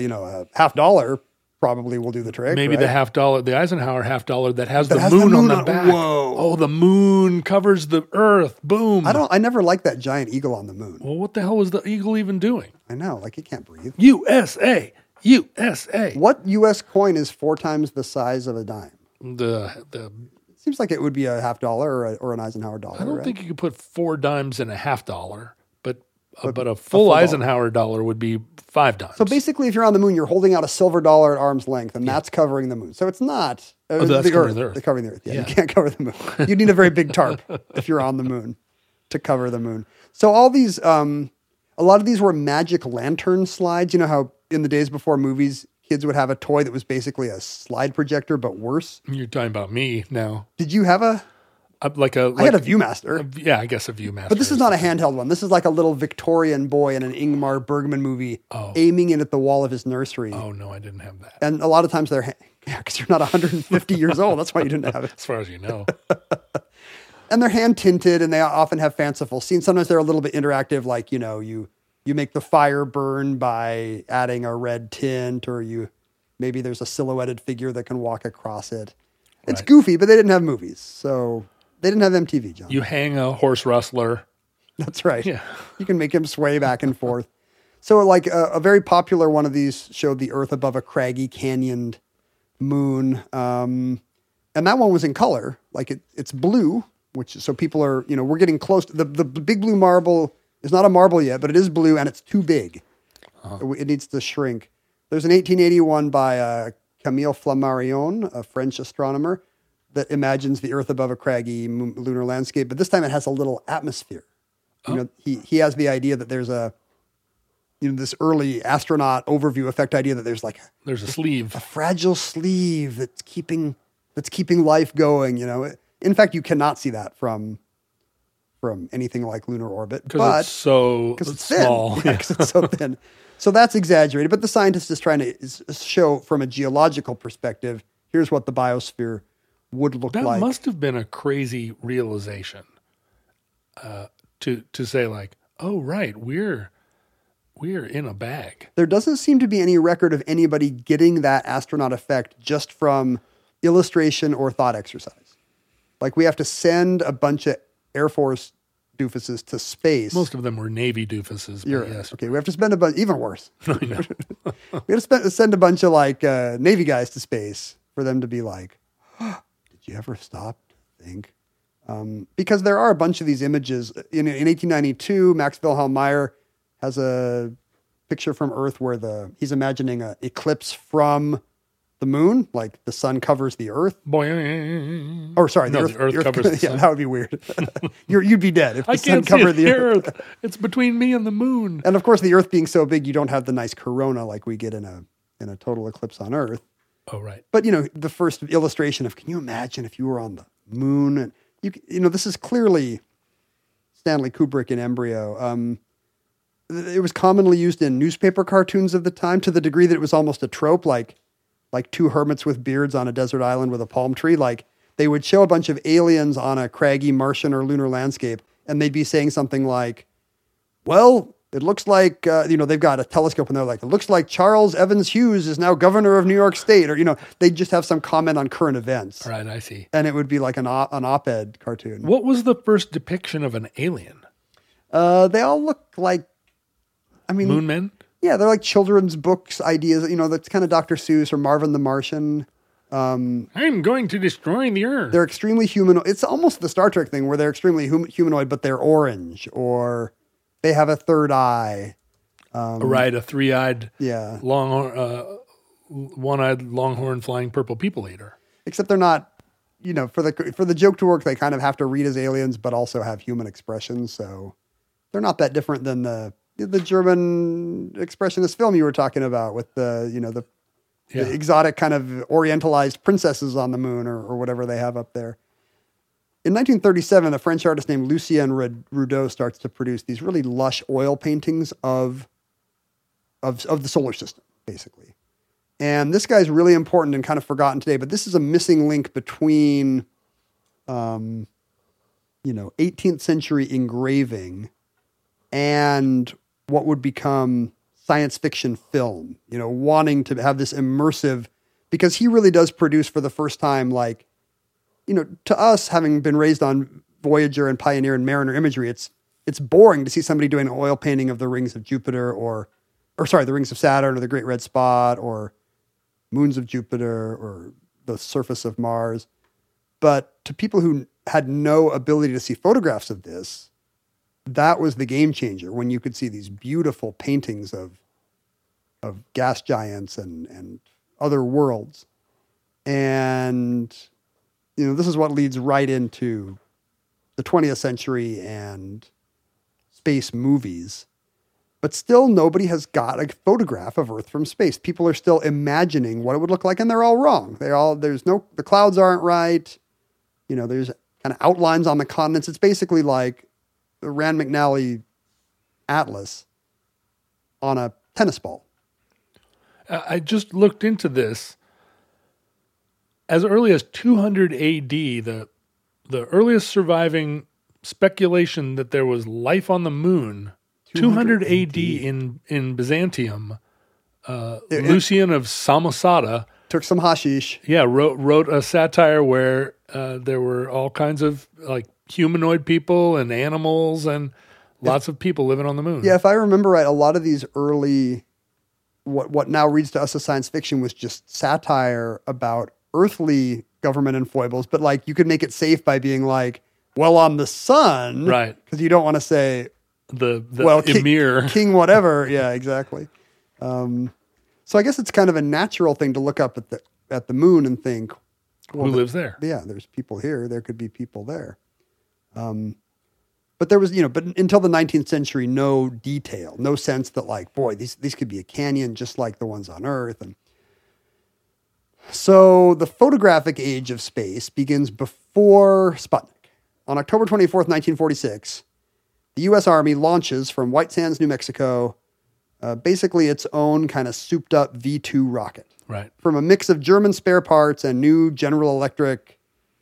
$50 probably will do the trick. Maybe the $50, the Eisenhower $50 that has the moon on the back. Whoa. Oh, the moon covers the Earth. Boom. I never liked that giant eagle on the moon. Well, what the hell was the eagle even doing? I know, it can't breathe. USA. What U.S. coin is 4 times the size of a dime? It seems like it would be a $50 or an Eisenhower dollar. I don't think you could put 4 dimes in a $50, but a full Eisenhower dollar would be 5 dimes. So basically, if you're on the moon, you're holding out a silver dollar at arm's length, and that's covering the moon. So it's not that's covering the Earth. They're covering the Earth. Yeah, you can't cover the moon. You need a very big tarp if you're on the moon to cover the moon. So all these, a lot of these were magic lantern slides. You know how in the days before movies kids would have a toy that was basically a slide projector, but worse. You're talking about me now. Did you have a? I had a Viewmaster. Yeah, I guess a Viewmaster. But this is not a handheld one. This is like a little Victorian boy in an Ingmar Bergman movie aiming in at the wall of his nursery. Oh, no, I didn't have that. And a lot of times because you're not 150 years old. That's why you didn't have it. As far as you know. And they're hand tinted and they often have fanciful scenes. Sometimes they're a little bit interactive, like, you make the fire burn by adding a red tint, or maybe there's a silhouetted figure that can walk across it. It's goofy, but they didn't have movies. So they didn't have MTV, John. You hang a horse rustler. That's right. Yeah. You can make him sway back and forth. So like a very popular one of these showed the Earth above a craggy, canyoned moon. And that one was in color. Like it's blue, so people are, we're getting close to the big blue marble is not a marble yet, but it is blue and it's too big. It needs to shrink. There's an 1881 by Camille Flammarion, a French astronomer, that imagines the Earth above a craggy lunar landscape, but this time it has a little atmosphere. He has the idea that there's this early astronaut overview effect idea that there's a sleeve, a fragile sleeve that's keeping life going. In fact, you cannot see that from anything like lunar orbit because it's small. Because it's so thin. So that's exaggerated, but the scientist is trying to show from a geological perspective, here's what the biosphere would look like. That must have been a crazy realization to say like, oh, right, we're in a bag. There doesn't seem to be any record of anybody getting that astronaut effect just from illustration or thought exercise. Like we have to send a bunch of Air Force doofuses to space. Most of them were Navy doofuses. Yes. Okay, we have to spend a bunch, even worse. I know. We have to send a bunch of Navy guys to space for them to be like, oh, did you ever stop to think? Because there are a bunch of these images. In 1892, Max Wilhelm Meyer has a picture from Earth where he's imagining an eclipse from the moon, like the sun covers the Earth. Boing. Or sorry, the Earth covers the sun. Yeah, that would be weird. You'd be dead if the sun can't covered see the Earth. It's between me and the moon. And of course, the Earth being so big, you don't have the nice corona like we get in a total eclipse on Earth. Oh, right. But the first illustration of, can you imagine if you were on the moon? And this is clearly Stanley Kubrick in embryo. It was commonly used in newspaper cartoons of the time to the degree that it was almost a trope, like two hermits with beards on a desert island with a palm tree. Like they would show a bunch of aliens on a craggy Martian or lunar landscape, and they'd be saying something like, well, it looks like, they've got a telescope and they're like, it looks like Charles Evans Hughes is now governor of New York State. Or, they'd just have some comment on current events. Right, I see. And it would be like an op-ed cartoon. What was the first depiction of an alien? They all look like, Moon men? Yeah, they're like children's books ideas. That's kind of Dr. Seuss or Marvin the Martian. I'm going to destroy the Earth. They're extremely humanoid. It's almost the Star Trek thing where they're extremely humanoid, but they're orange, or they have a third eye. Right, a three-eyed, one-eyed longhorn flying purple people eater. Except they're not, for the joke to work, they kind of have to read as aliens, but also have human expressions. So they're not that different than the German expressionist film you were talking about with the exotic kind of orientalized princesses on the moon or whatever they have up there. In 1937, a French artist named Lucien Rudeau starts to produce these really lush oil paintings of the solar system, basically. And this guy's really important and kind of forgotten today, but this is a missing link between, 18th century engraving and what would become science fiction film, wanting to have this immersive, because he really does produce for the first time, to us, having been raised on Voyager and Pioneer and Mariner imagery, it's boring to see somebody doing an oil painting of the rings of Jupiter the rings of Saturn or the Great Red Spot or moons of Jupiter or the surface of Mars. But to people who had no ability to see photographs of this, that was the game changer when you could see these beautiful paintings of gas giants and other worlds. And, this is what leads right into the 20th century and space movies. But still, nobody has got a photograph of Earth from space. People are still imagining what it would look like, and they're all wrong. The clouds aren't right. There's kind of outlines on the continents. It's basically like the Rand McNally atlas on a tennis ball. I just looked into this. As early as 200 AD, the earliest surviving speculation that there was life on the moon, 200 AD in Byzantium, Lucian of Samosata took some hashish. Yeah, wrote a satire where there were all kinds of like humanoid people and animals and lots of people living on the moon. Yeah, if I remember right, a lot of these early, what now reads to us as science fiction was just satire about earthly government and foibles, but like you could make it safe by being like, well, on the sun, right? Because you don't want to say the emir, king, whatever. Yeah, exactly. So I guess it's kind of a natural thing to look up at the moon and think, well, who lives there? Yeah, there's people here. There could be people there. But there was, but until the 19th century, no detail, no sense that like, boy, these could be a canyon just like the ones on Earth. And so the photographic age of space begins before Sputnik. On October 24th, 1946, the U.S. Army launches from White Sands, New Mexico, basically its own kind of souped-up V-2 rocket. Right. From a mix of German spare parts and new General Electric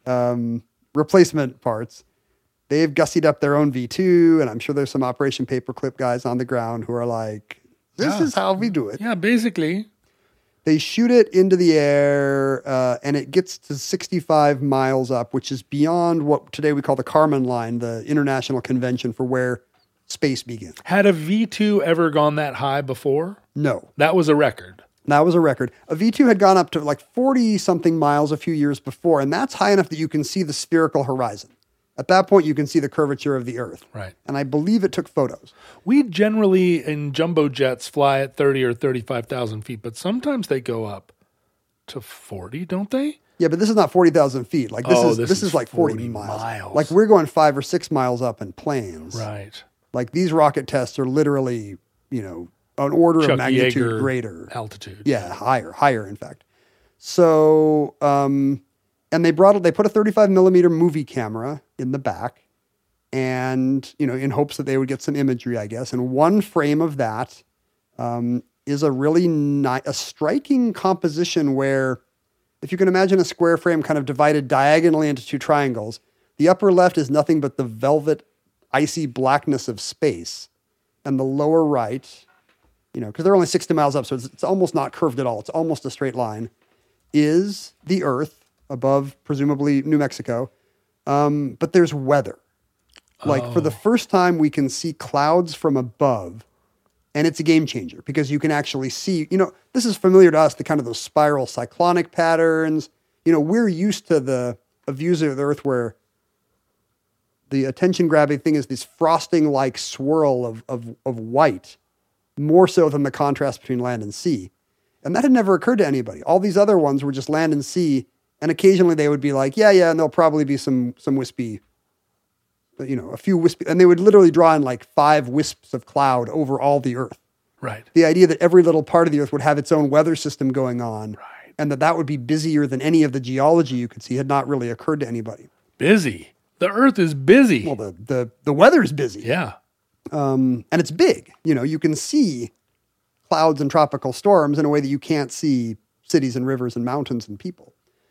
replacement parts, they've gussied up their own V2, and I'm sure there's some Operation Paperclip guys on the ground who are like, this is how we do it. Yeah, basically. They shoot it into the air, and it gets to 65 miles up, which is beyond what today we call the Kármán line, the international convention for where space begins. Had a V2 ever gone that high before? No. That was a record. That was a record. A V2 had gone up to like 40-something miles a few years before, and that's high enough that you can see the spherical horizon. At that point, you can see the curvature of the Earth. Right. And I believe it took photos. We generally, in jumbo jets, fly at 30 or 35,000 feet, but sometimes they go up to 40, don't they? Yeah, but this is not 40,000 feet. Like this is like 40 miles. Like we're going 5 or 6 miles up in planes. Right. Like these rocket tests are literally, an order of magnitude Yeager greater. Altitude. Yeah, higher, in fact. So, and they put a 35 millimeter movie camera in the back and, in hopes that they would get some imagery, I guess. And one frame of that is a really a striking composition where, if you can imagine a square frame kind of divided diagonally into two triangles, the upper left is nothing but the velvet, icy blackness of space. And the lower right, because they're only 60 miles up, so it's almost not curved at all. It's almost a straight line, is the Earth above, presumably, New Mexico. But there's weather. Like, for the first time, we can see clouds from above, and it's a game changer because you can actually see, this is familiar to us, the kind of those spiral cyclonic patterns. We're used to the views of the Earth where the attention-grabbing thing is this frosting-like swirl of white, more so than the contrast between land and sea. And that had never occurred to anybody. All these other ones were just land and sea, and occasionally they would be like, yeah, and there'll probably be some wispy, a few wispy, and they would literally draw in like 5 wisps of cloud over all the Earth. Right. The idea that every little part of the Earth would have its own weather system going on, right, and that would be busier than any of the geology you could see had not really occurred to anybody. Busy. The Earth is busy. Well, the weather's busy. Yeah. And it's big. You can see clouds and tropical storms in a way that you can't see cities and rivers and mountains and people.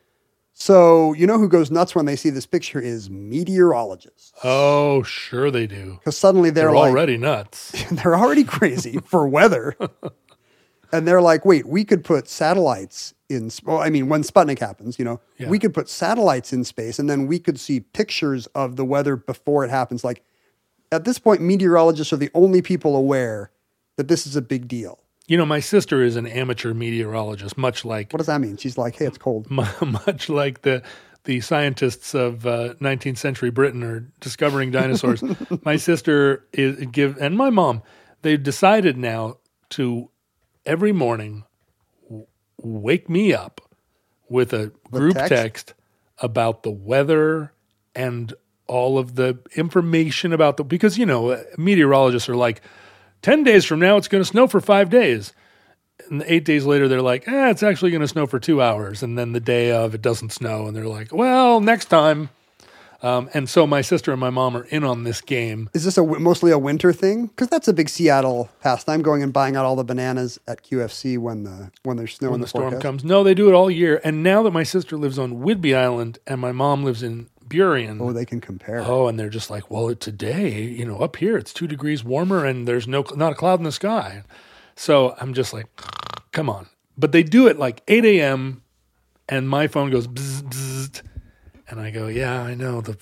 So, who goes nuts when they see this picture is meteorologists. Oh, sure they do. Because suddenly they're like, already nuts. They're already crazy for weather. And they're like, wait, we could put satellites when Sputnik happens, we could put satellites in space and then we could see pictures of the weather before it happens. Like, at this point, meteorologists are the only people aware that this is a big deal. My sister is an amateur meteorologist, much like... What does that mean? She's like, hey, it's cold. Much like the scientists of 19th century Britain are discovering dinosaurs. My sister and my mom, they've decided now to, every morning, wake me up with a group text about the weather and all of the information about because, meteorologists are like 10 days from now, it's going to snow for 5 days. And 8 days later, they're like, it's actually going to snow for 2 hours. And then the day of, it doesn't snow. And they're like, well, next time. And so my sister and my mom are in on this game. Is this mostly a winter thing? Because that's a big Seattle pastime, going and buying out all the bananas at QFC when there's snow in the storm forecast. comes. No, they do it all year. And now that my sister lives on Whidbey Island and my mom lives in Burien. Oh, they can compare. Oh, and they're just like, well, today, up here it's 2 degrees warmer and there's not a cloud in the sky. So I'm just like, come on. But they do it like 8 a.m. and my phone goes bzz, bzz, and I go, yeah, I know the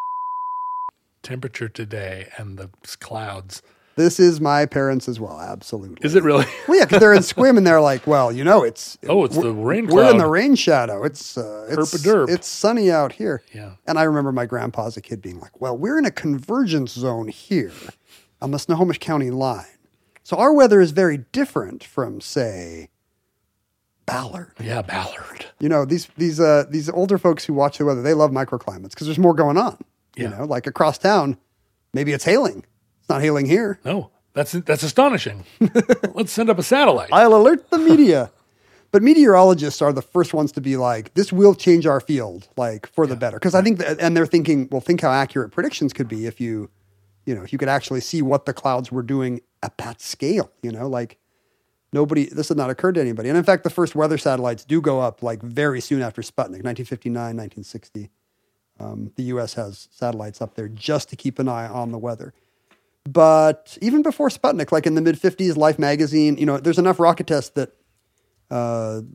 temperature today and the clouds. This is my parents as well, absolutely. Is it really? Well, yeah, because they're in Squim and they're like, well, it's the rain cloud. We're in the rain shadow. It's Herp-a-derp. It's sunny out here. Yeah. And I remember my grandpa as a kid being like, well, we're in a convergence zone here on the Snohomish County line. So our weather is very different from, say, Ballard. Yeah, Ballard. These older folks who watch the weather, they love microclimates because there's more going on. Yeah. Like across town, maybe it's hailing. It's not hailing here. No, that's astonishing. Let's send up a satellite. I'll alert the media. But meteorologists are the first ones to be like, this will change our field, like for the better. Because I think and they're thinking, well, think how accurate predictions could be if you could actually see what the clouds were doing at that scale, like this had not occurred to anybody. And in fact, the first weather satellites do go up like very soon after Sputnik, 1959, 1960. The U.S. has satellites up there just to keep an eye on the weather. But even before Sputnik, like in the mid-50s, Life magazine, there's enough rocket tests that the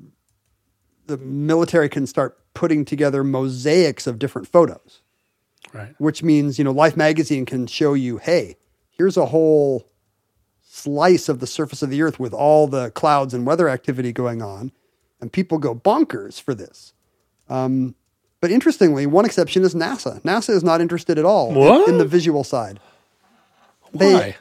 military can start putting together mosaics of different photos. Right. Which means, Life magazine can show you, hey, here's a whole slice of the surface of the earth with all the clouds and weather activity going on. And people go bonkers for this. But interestingly, one exception is NASA. NASA is not interested at all in the visual side. Why?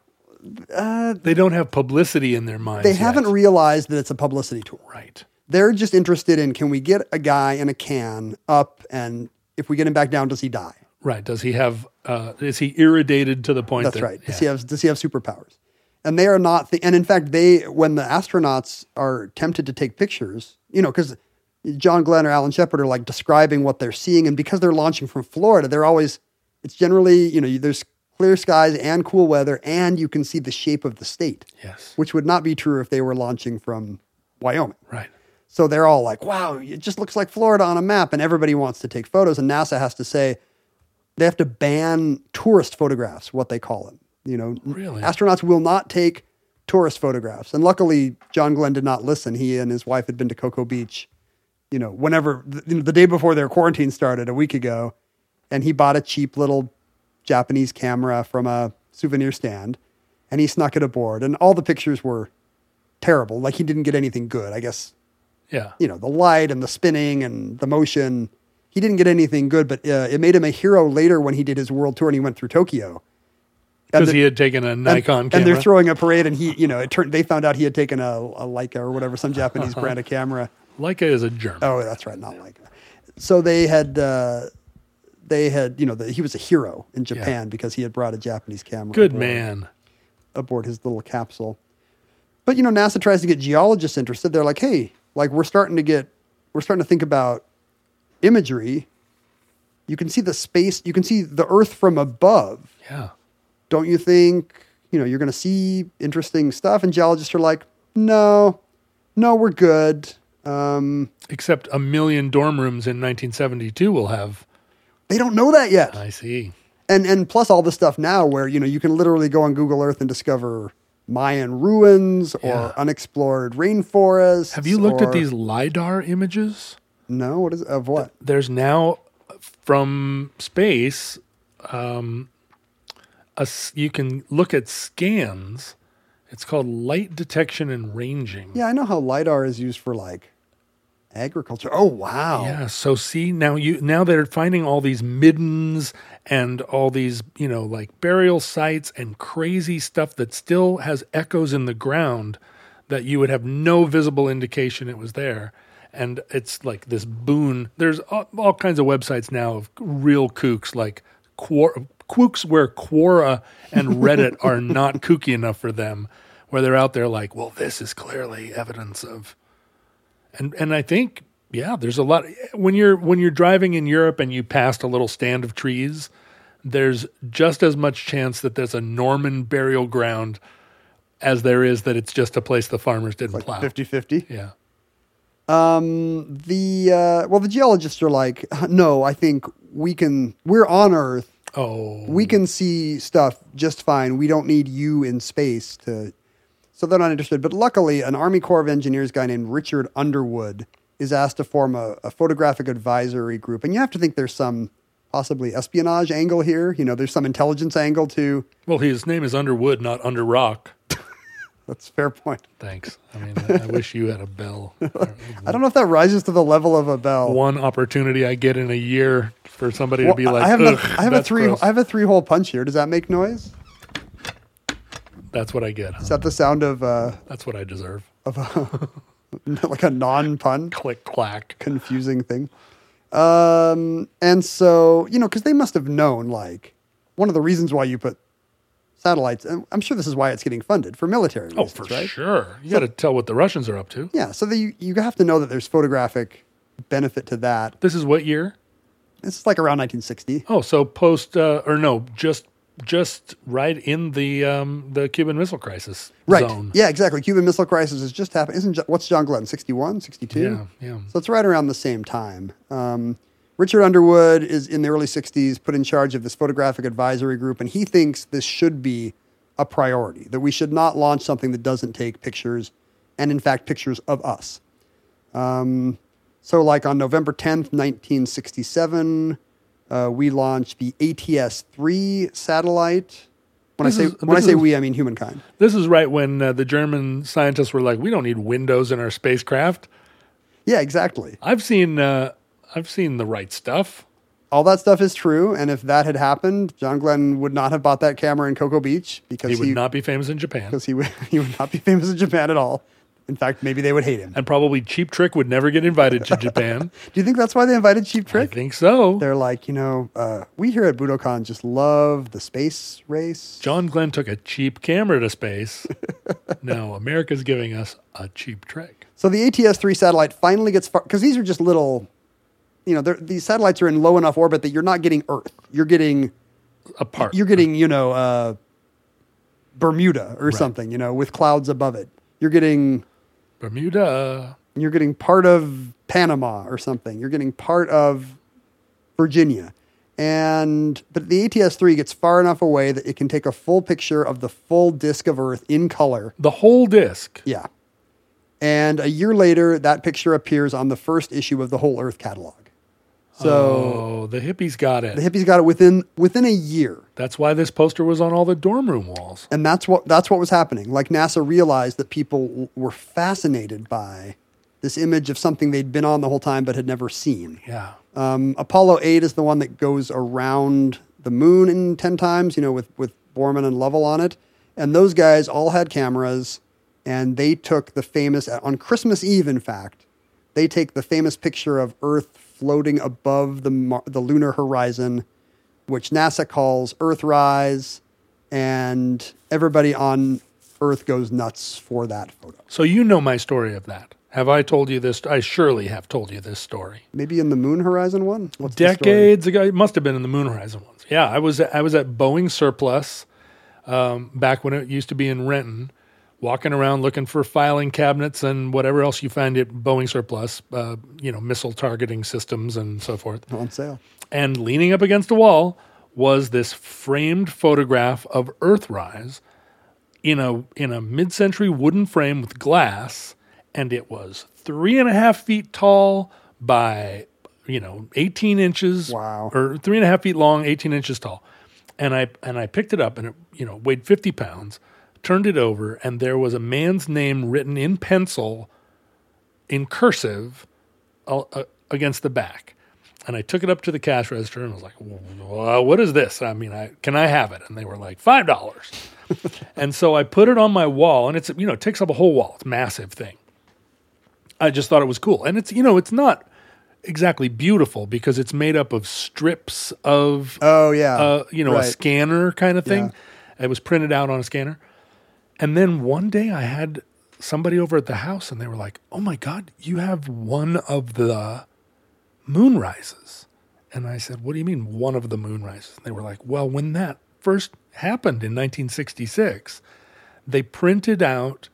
They don't have publicity in their minds. They haven't realized that it's a publicity tool. Right. They're just interested in, can we get a guy in a can up, and if we get him back down, does he die? Right. Does he have? Is he irradiated to the point? That's right. Does he have superpowers? And they are not. And in fact, when the astronauts are tempted to take pictures, because John Glenn or Alan Shepard are like describing what they're seeing, and because they're launching from Florida, it's generally, there's clear skies and cool weather, and you can see the shape of the state. Yes. Which would not be true if they were launching from Wyoming. Right. So they're all like, wow, it just looks like Florida on a map, and everybody wants to take photos, and NASA has to say they have to ban tourist photographs, what they call them. Really? Astronauts will not take tourist photographs. And luckily, John Glenn did not listen. He and his wife had been to Cocoa Beach, whenever, the day before their quarantine started a week ago, and he bought a cheap little Japanese camera from a souvenir stand, and he snuck it aboard, and all the pictures were terrible. Like, he didn't get anything good, I guess. Yeah. The light and the spinning and the motion. He didn't get anything good, but it made him a hero later when he did his world tour and he went through Tokyo. Because he had taken a Nikon camera. And they're throwing a parade, and they found out he had taken a Leica or whatever, some Japanese brand of camera. Leica is a German. Oh, that's right, not Leica. So he was a hero in Japan because he had brought a Japanise camera. Good man. Aboard his little capsule. But, NASA tries to get geologists interested. They're like, hey, like we're starting to think about imagery. You can see the space, you can see the Earth from above. Yeah. Don't you think, you're going to see interesting stuff? And geologists are like, no, we're good. Except 1 million dorm rooms in 1972 will have. They don't know that yet. I see. And plus all the stuff now where, you can literally go on Google Earth and discover Mayan ruins or unexplored rainforests. Have you looked at these LiDAR images? No, what is of what? There's now from space, you can look at scans. It's called light detection and ranging. Yeah, I know how LiDAR is used for like agriculture. Oh, wow. Yeah. So see, now they're finding all these middens and all these, like burial sites and crazy stuff that still has echoes in the ground that you would have no visible indication it was there. And it's like this boon. There's all kinds of websites now of real kooks like kooks where Quora and Reddit are not kooky enough for them, where they're out there like, well, this is clearly evidence of, and I think, yeah, there's a lot when you're driving in Europe and you passed a little stand of trees, there's just as much chance that there's a Norman burial ground as there is that it's just a place the farmers didn't like plow. 50-50? Yeah. The geologists are like, no, I think we're on Earth. Oh. We can see stuff just fine. We don't need you in space to, so they're not interested. But luckily, an Army Corps of Engineers guy named Richard Underwood is asked to form a photographic advisory group. And you have to think there's some possibly espionage angle here. You know, there's some intelligence angle too. Well, his name is Underwood, not Under Rock. That's a fair point. Thanks. I mean, I wish you had a bell. I don't know if that rises to the level of a bell. One opportunity I get in a year for somebody to be like, I have a gross. 3-hole punch here. Does that make noise? That's what I get. Huh? Is that the sound of That's what I deserve. like a non-pun? Click clack. Confusing thing. And so, you know, because they must have known, like, one of the reasons why you put satellites, and I'm sure this is why it's getting funded, for military reasons, for right? sure. You got to tell what the Russians are up to. Yeah, so you have to know that there's photographic benefit to that. This is what year? This is like around 1960. Oh, so post, just right in the Cuban Missile Crisis zone. Yeah, exactly. Cuban Missile Crisis has just happened. What's John Glenn, 61, 62? Yeah. So it's right around the same time. Richard Underwood is in the early 60s, put in charge of this photographic advisory group, and he thinks this should be a priority, that we should not launch something that doesn't take pictures, and in fact, pictures of us. So like on November 10th, 1967, we launched the ATS-3 satellite. When I say we, I mean humankind. This is right when the German scientists were like, we don't need windows in our spacecraft. Yeah, exactly. I've seen the right stuff. All that stuff is true, and if that had happened, John Glenn would not have bought that camera in Cocoa Beach because he would not be famous in Japan. Because he would not be famous in Japan at all. In fact, maybe they would hate him. And probably Cheap Trick would never get invited to Japan. Do you think that's why they invited Cheap Trick? I think so. They're like, we here at Budokan just love the space race. John Glenn took a cheap camera to space. Now America's giving us a Cheap Trick. So the ATS-3 satellite finally gets far, because these are just little, these satellites are in low enough orbit that you're not getting Earth. You're getting apart. You're getting, Bermuda or something, with clouds above it. You're getting Bermuda. You're getting part of Panama or something. You're getting part of Virginia. But the ATS-3 gets far enough away that it can take a full picture of the full disk of Earth in color. The whole disk? Yeah. And a year later, that picture appears on the first issue of the Whole Earth catalog. So the hippies got it. The hippies got it within a year. That's why this poster was on all the dorm room walls. And that's what was happening. Like NASA realized that people were fascinated by this image of something they'd been on the whole time but had never seen. Yeah. Apollo 8 is the one that goes around the moon in 10 times, with Borman and Lovell on it. And those guys all had cameras, and they took the famous, on Christmas Eve, in fact, they take the famous picture of Earth floating above the lunar horizon, which NASA calls Earthrise, and everybody on Earth goes nuts for that photo. So you know my story of that. Have I told you this? I surely have told you this story. Maybe in the Moon Horizon one? What's decades ago? It must have been in the Moon Horizon ones. Yeah, I was at Boeing Surplus back when it used to be in Renton, walking around looking for filing cabinets and whatever else you find at Boeing Surplus, missile targeting systems and so forth. On sale. And leaning up against a wall was this framed photograph of Earthrise in a mid-century wooden frame with glass, and it was 3.5 feet tall by 18 inches. Wow. Or 3.5 feet long, 18 inches tall. And I picked it up, and it weighed 50 pounds. Turned it over, and there was a man's name written in pencil, in cursive, against the back. And I took it up to the cash register and was like, well, what is this? I mean, can I have it? And they were like, $5. And so I put it on my wall, and it's, it takes up a whole wall. It's a massive thing. I just thought it was cool. And it's, it's not exactly beautiful because it's made up of strips of a scanner kind of thing. Yeah. It was printed out on a scanner. And then one day I had somebody over at the house and they were like, "Oh my God, you have one of the moonrises." And I said, "What do you mean one of the moonrises?" And they were like, "Well, when that first happened in 1966, they printed out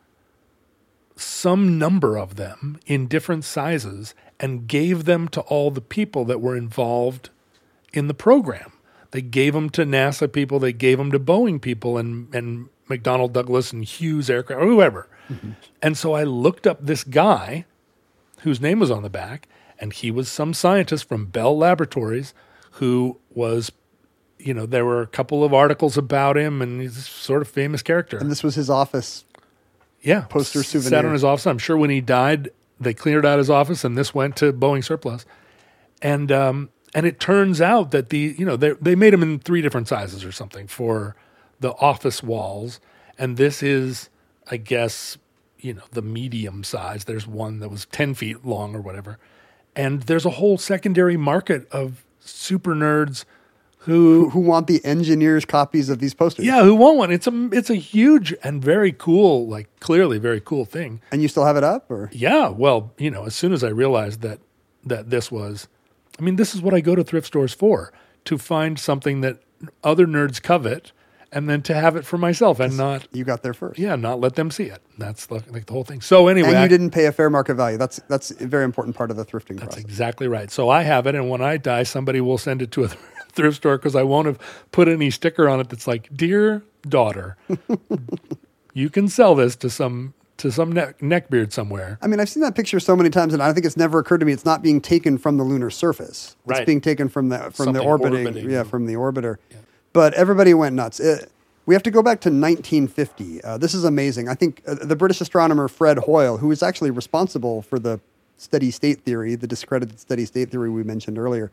some number of them in different sizes and gave them to all the people that were involved in the program. They gave them to NASA people, they gave them to Boeing people and McDonnell Douglas and Hughes Aircraft, or whoever." Mm-hmm. And so I looked up this guy whose name was on the back, and he was some scientist from Bell Laboratories who was, there were a couple of articles about him, and he's a sort of famous character. And this was his office poster souvenir. Sat on his office. I'm sure when he died, they cleared out his office, and this went to Boeing surplus. And it turns out that they made them in 3 different sizes or something for the office walls, and this is, I guess, the medium size. There's one that was 10 feet long or whatever. And there's a whole secondary market of super nerds who want the engineers' copies of these posters. Yeah, who want one. It's a huge and very cool, like clearly very cool thing. And you still have it up, or? Yeah, well, as soon as I realized that this was, this is what I go to thrift stores for, to find something that other nerds covet, and then to have it for myself and not... You got there first. Yeah, not let them see it. That's like the whole thing. So anyway... And you didn't pay a fair market value. That's a very important part of the thrifting process. That's exactly right. So I have it, and when I die, somebody will send it to a thrift store because I won't have put any sticker on it that's like, "Dear daughter, you can sell this to some neckbeard somewhere." I've seen that picture so many times, and I think it's never occurred to me it's not being taken from the lunar surface. Right. It's being taken from the orbiting. Yeah, from the orbiter. Yeah. But everybody went nuts. We have to go back to 1950. This is amazing. I think the British astronomer Fred Hoyle, who is actually responsible for the steady state theory, the discredited steady state theory we mentioned earlier,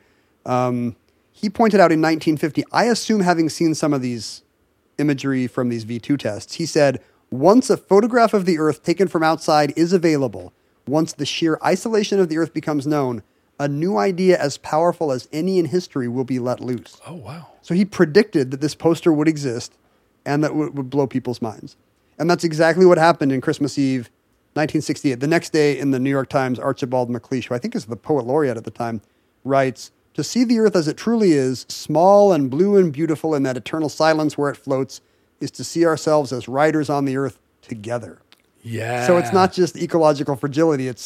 he pointed out in 1950, I assume having seen some of these imagery from these V2 tests, he said, "Once a photograph of the Earth taken from outside is available, once the sheer isolation of the Earth becomes known, a new idea as powerful as any in history will be let loose." Oh, wow. So he predicted that this poster would exist and that would blow people's minds. And that's exactly what happened in Christmas Eve, 1968. The next day in the New York Times, Archibald MacLeish, who I think is the poet laureate at the time, writes, "To see the Earth as it truly is, small and blue and beautiful in that eternal silence where it floats, is to see ourselves as riders on the Earth together." Yeah. So it's not just ecological fragility, it's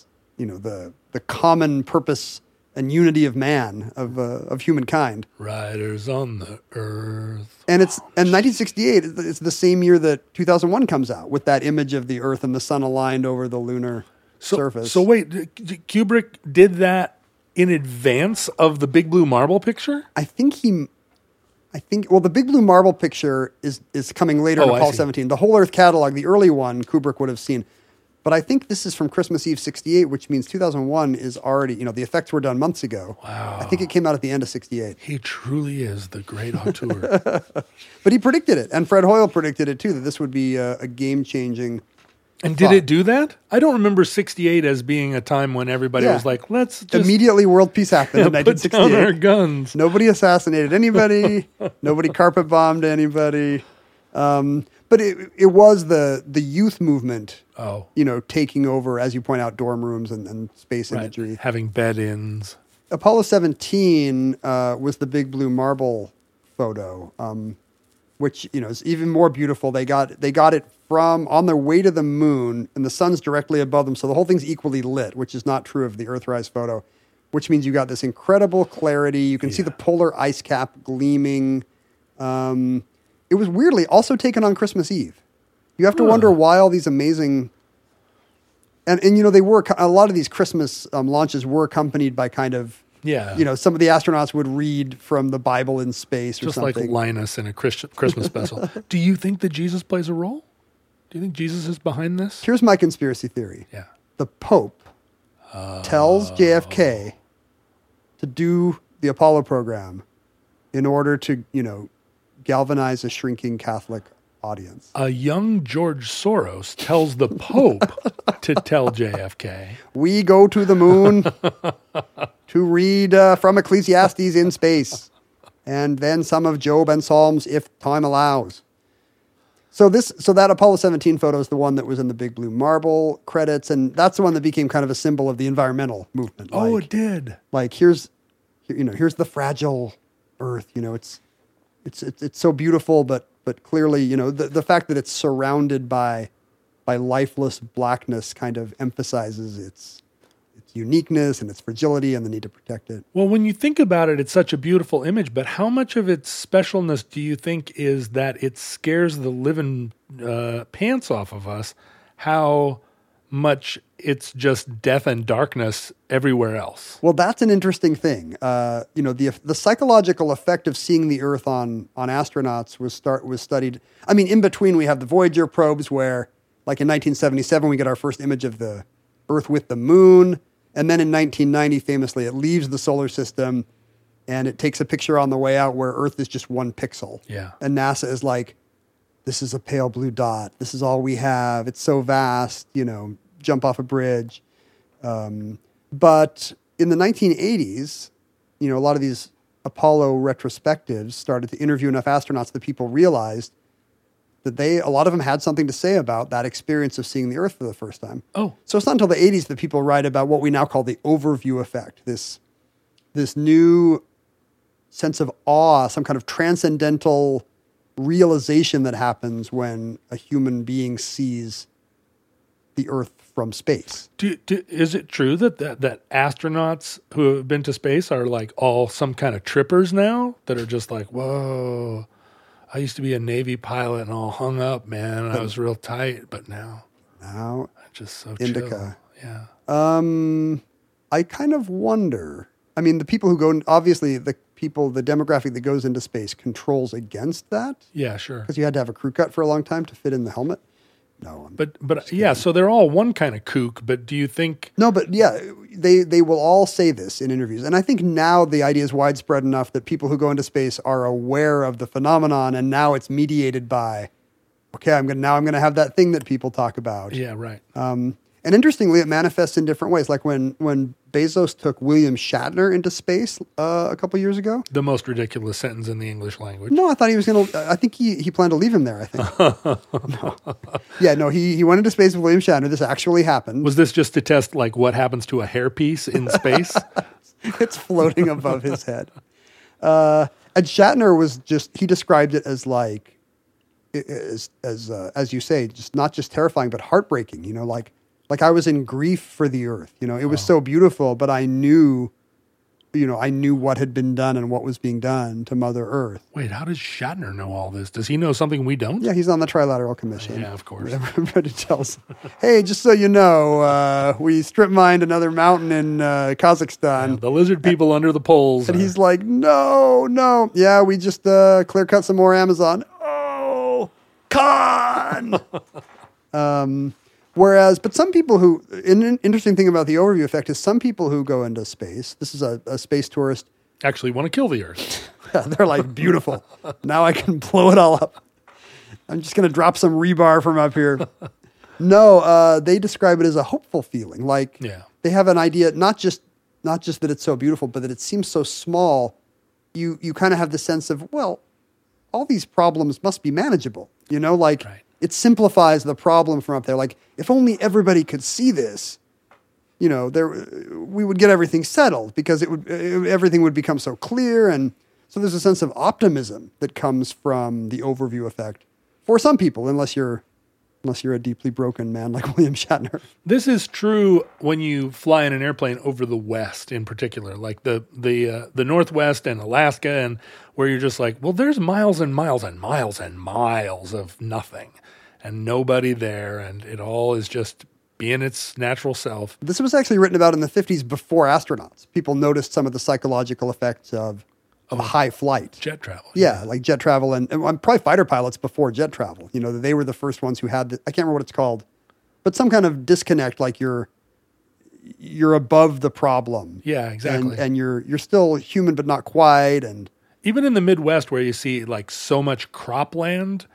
the common purpose and unity of man, of humankind. Riders on the Earth. And 1968, it's the same year that 2001 comes out, with that image of the Earth and the sun aligned over the lunar surface. So wait, Kubrick did that in advance of the Big Blue Marble picture? I think the Big Blue Marble picture is coming later in Apollo 17. The Whole Earth catalog, the early one, Kubrick would have seen. But I think this is from Christmas Eve 68, which means 2001 is already, the effects were done months ago. Wow. I think it came out at the end of 68. He truly is the great auteur. But he predicted it. And Fred Hoyle predicted it too, that this would be a game-changing And did it do that? I don't remember 68 as being a time when everybody was like, let's just... Immediately world peace happened in 1968. Put down our guns. Nobody assassinated anybody. Nobody carpet bombed anybody. But it was the youth movement, taking over, as you point out, dorm rooms and space imagery. Having bed-ins. Apollo 17 was the Big Blue Marble photo, which is even more beautiful. They got it from on their way to the moon, and the sun's directly above them, so the whole thing's equally lit, which is not true of the Earthrise photo, which means you got this incredible clarity. You can see the polar ice cap gleaming. It was weirdly also taken on Christmas Eve. You have to wonder why all these amazing... And they were... A lot of these Christmas launches were accompanied by kind of... Yeah. Some of the astronauts would read from the Bible in space or something. Just like Linus in a Christmas special. Do you think that Jesus plays a role? Do you think Jesus is behind this? Here's my conspiracy theory. Yeah. The Pope tells JFK to do the Apollo program in order to, galvanize a shrinking Catholic audience. A young George Soros tells the Pope to tell JFK. We go to the moon to read from Ecclesiastes in space, and then some of Job and Psalms if time allows. So that Apollo 17 photo is the one that was in the Big Blue Marble credits, and that's the one that became kind of a symbol of the environmental movement. Oh, it did. Like here's the fragile Earth. It's so beautiful, but clearly, the fact that it's surrounded by lifeless blackness kind of emphasizes its uniqueness and its fragility and the need to protect it. Well, when you think about it, it's such a beautiful image, but how much of its specialness do you think is that it scares the living pants off of us? How much it's just death and darkness everywhere else? Well, that's an interesting thing. The psychological effect of seeing the Earth on astronauts was studied. I mean, in between we have the Voyager probes where, like in 1977, we get our first image of the Earth with the moon. And then in 1990, famously, it leaves the solar system and it takes a picture on the way out where Earth is just one pixel. Yeah. And NASA is like, this is a pale blue dot. This is all we have. It's so vast, jump off a bridge. But in the 1980s, a lot of these Apollo retrospectives started to interview enough astronauts that people realized that a lot of them had something to say about that experience of seeing the Earth for the first time. Oh. So it's not until the 80s that people write about what we now call the overview effect, this new sense of awe, some kind of transcendental realization that happens when a human being sees the Earth from space. Is it true that astronauts who have been to space are like all some kind of trippers now that are just like, whoa, I used to be a Navy pilot and all hung up, man. I was real tight, but now I'm just so indica. Chill. Yeah. I kind of wonder. I mean, the people who go, obviously the demographic that goes into space controls against that. Yeah, sure. Because you had to have a crew cut for a long time to fit in the helmet. No, but yeah, so they're all one kind of kook, but do you think... No, but yeah, they will all say this in interviews. And I think now the idea is widespread enough that people who go into space are aware of the phenomenon, and now it's mediated by, okay, I'm going to have that thing that people talk about. Yeah, right. And interestingly, it manifests in different ways. Like when Bezos took William Shatner into space a couple years ago. The most ridiculous sentence in the English language. No, I thought he was going to. I think he planned to leave him there. I think. No. Yeah, no. He went into space with William Shatner. This actually happened. Was this just to test like what happens to a hairpiece in space? It's floating above his head. And Shatner was he described it as like, as you say, just not just terrifying but heartbreaking. Like I was in grief for the Earth. It was so beautiful, but I knew what had been done and what was being done to Mother Earth. Wait, how does Shatner know all this? Does he know something we don't? Yeah, he's on the Trilateral Commission. Yeah, of course. Everybody tells, hey, just so you know, we strip mined another mountain in Kazakhstan. Yeah, the lizard people under the poles. And he's like, no. Yeah, we just clear cut some more Amazon. Oh, Khan! But some people an interesting thing about the overview effect is some people who go into space, this is a space tourist. Actually want to kill the Earth. Yeah, they're like, beautiful. Now I can blow it all up. I'm just going to drop some rebar from up here. No, they describe it as a hopeful feeling. Like they have an idea, not just that it's so beautiful, but that it seems so small. You kind of have the sense of, well, all these problems must be manageable. Right. It simplifies the problem from up there. Like, if only everybody could see this, we would get everything settled because everything would become so clear. And so there's a sense of optimism that comes from the overview effect for some people, unless you're a deeply broken man like William Shatner. This is true when you fly in an airplane over the West in particular, like the Northwest and Alaska, and where you're just like, well, there's miles and miles and miles and miles of nothing and nobody there, and it all is just being its natural self. This was actually written about in the 50s before astronauts. People noticed some of the psychological effects of high flight. Jet travel. Yeah, like jet travel and probably fighter pilots before jet travel. They were the first ones who had I can't remember what it's called, but some kind of disconnect, like you're above the problem. Yeah, exactly. And you're still human, but not quite. And even in the Midwest where you see like so much cropland,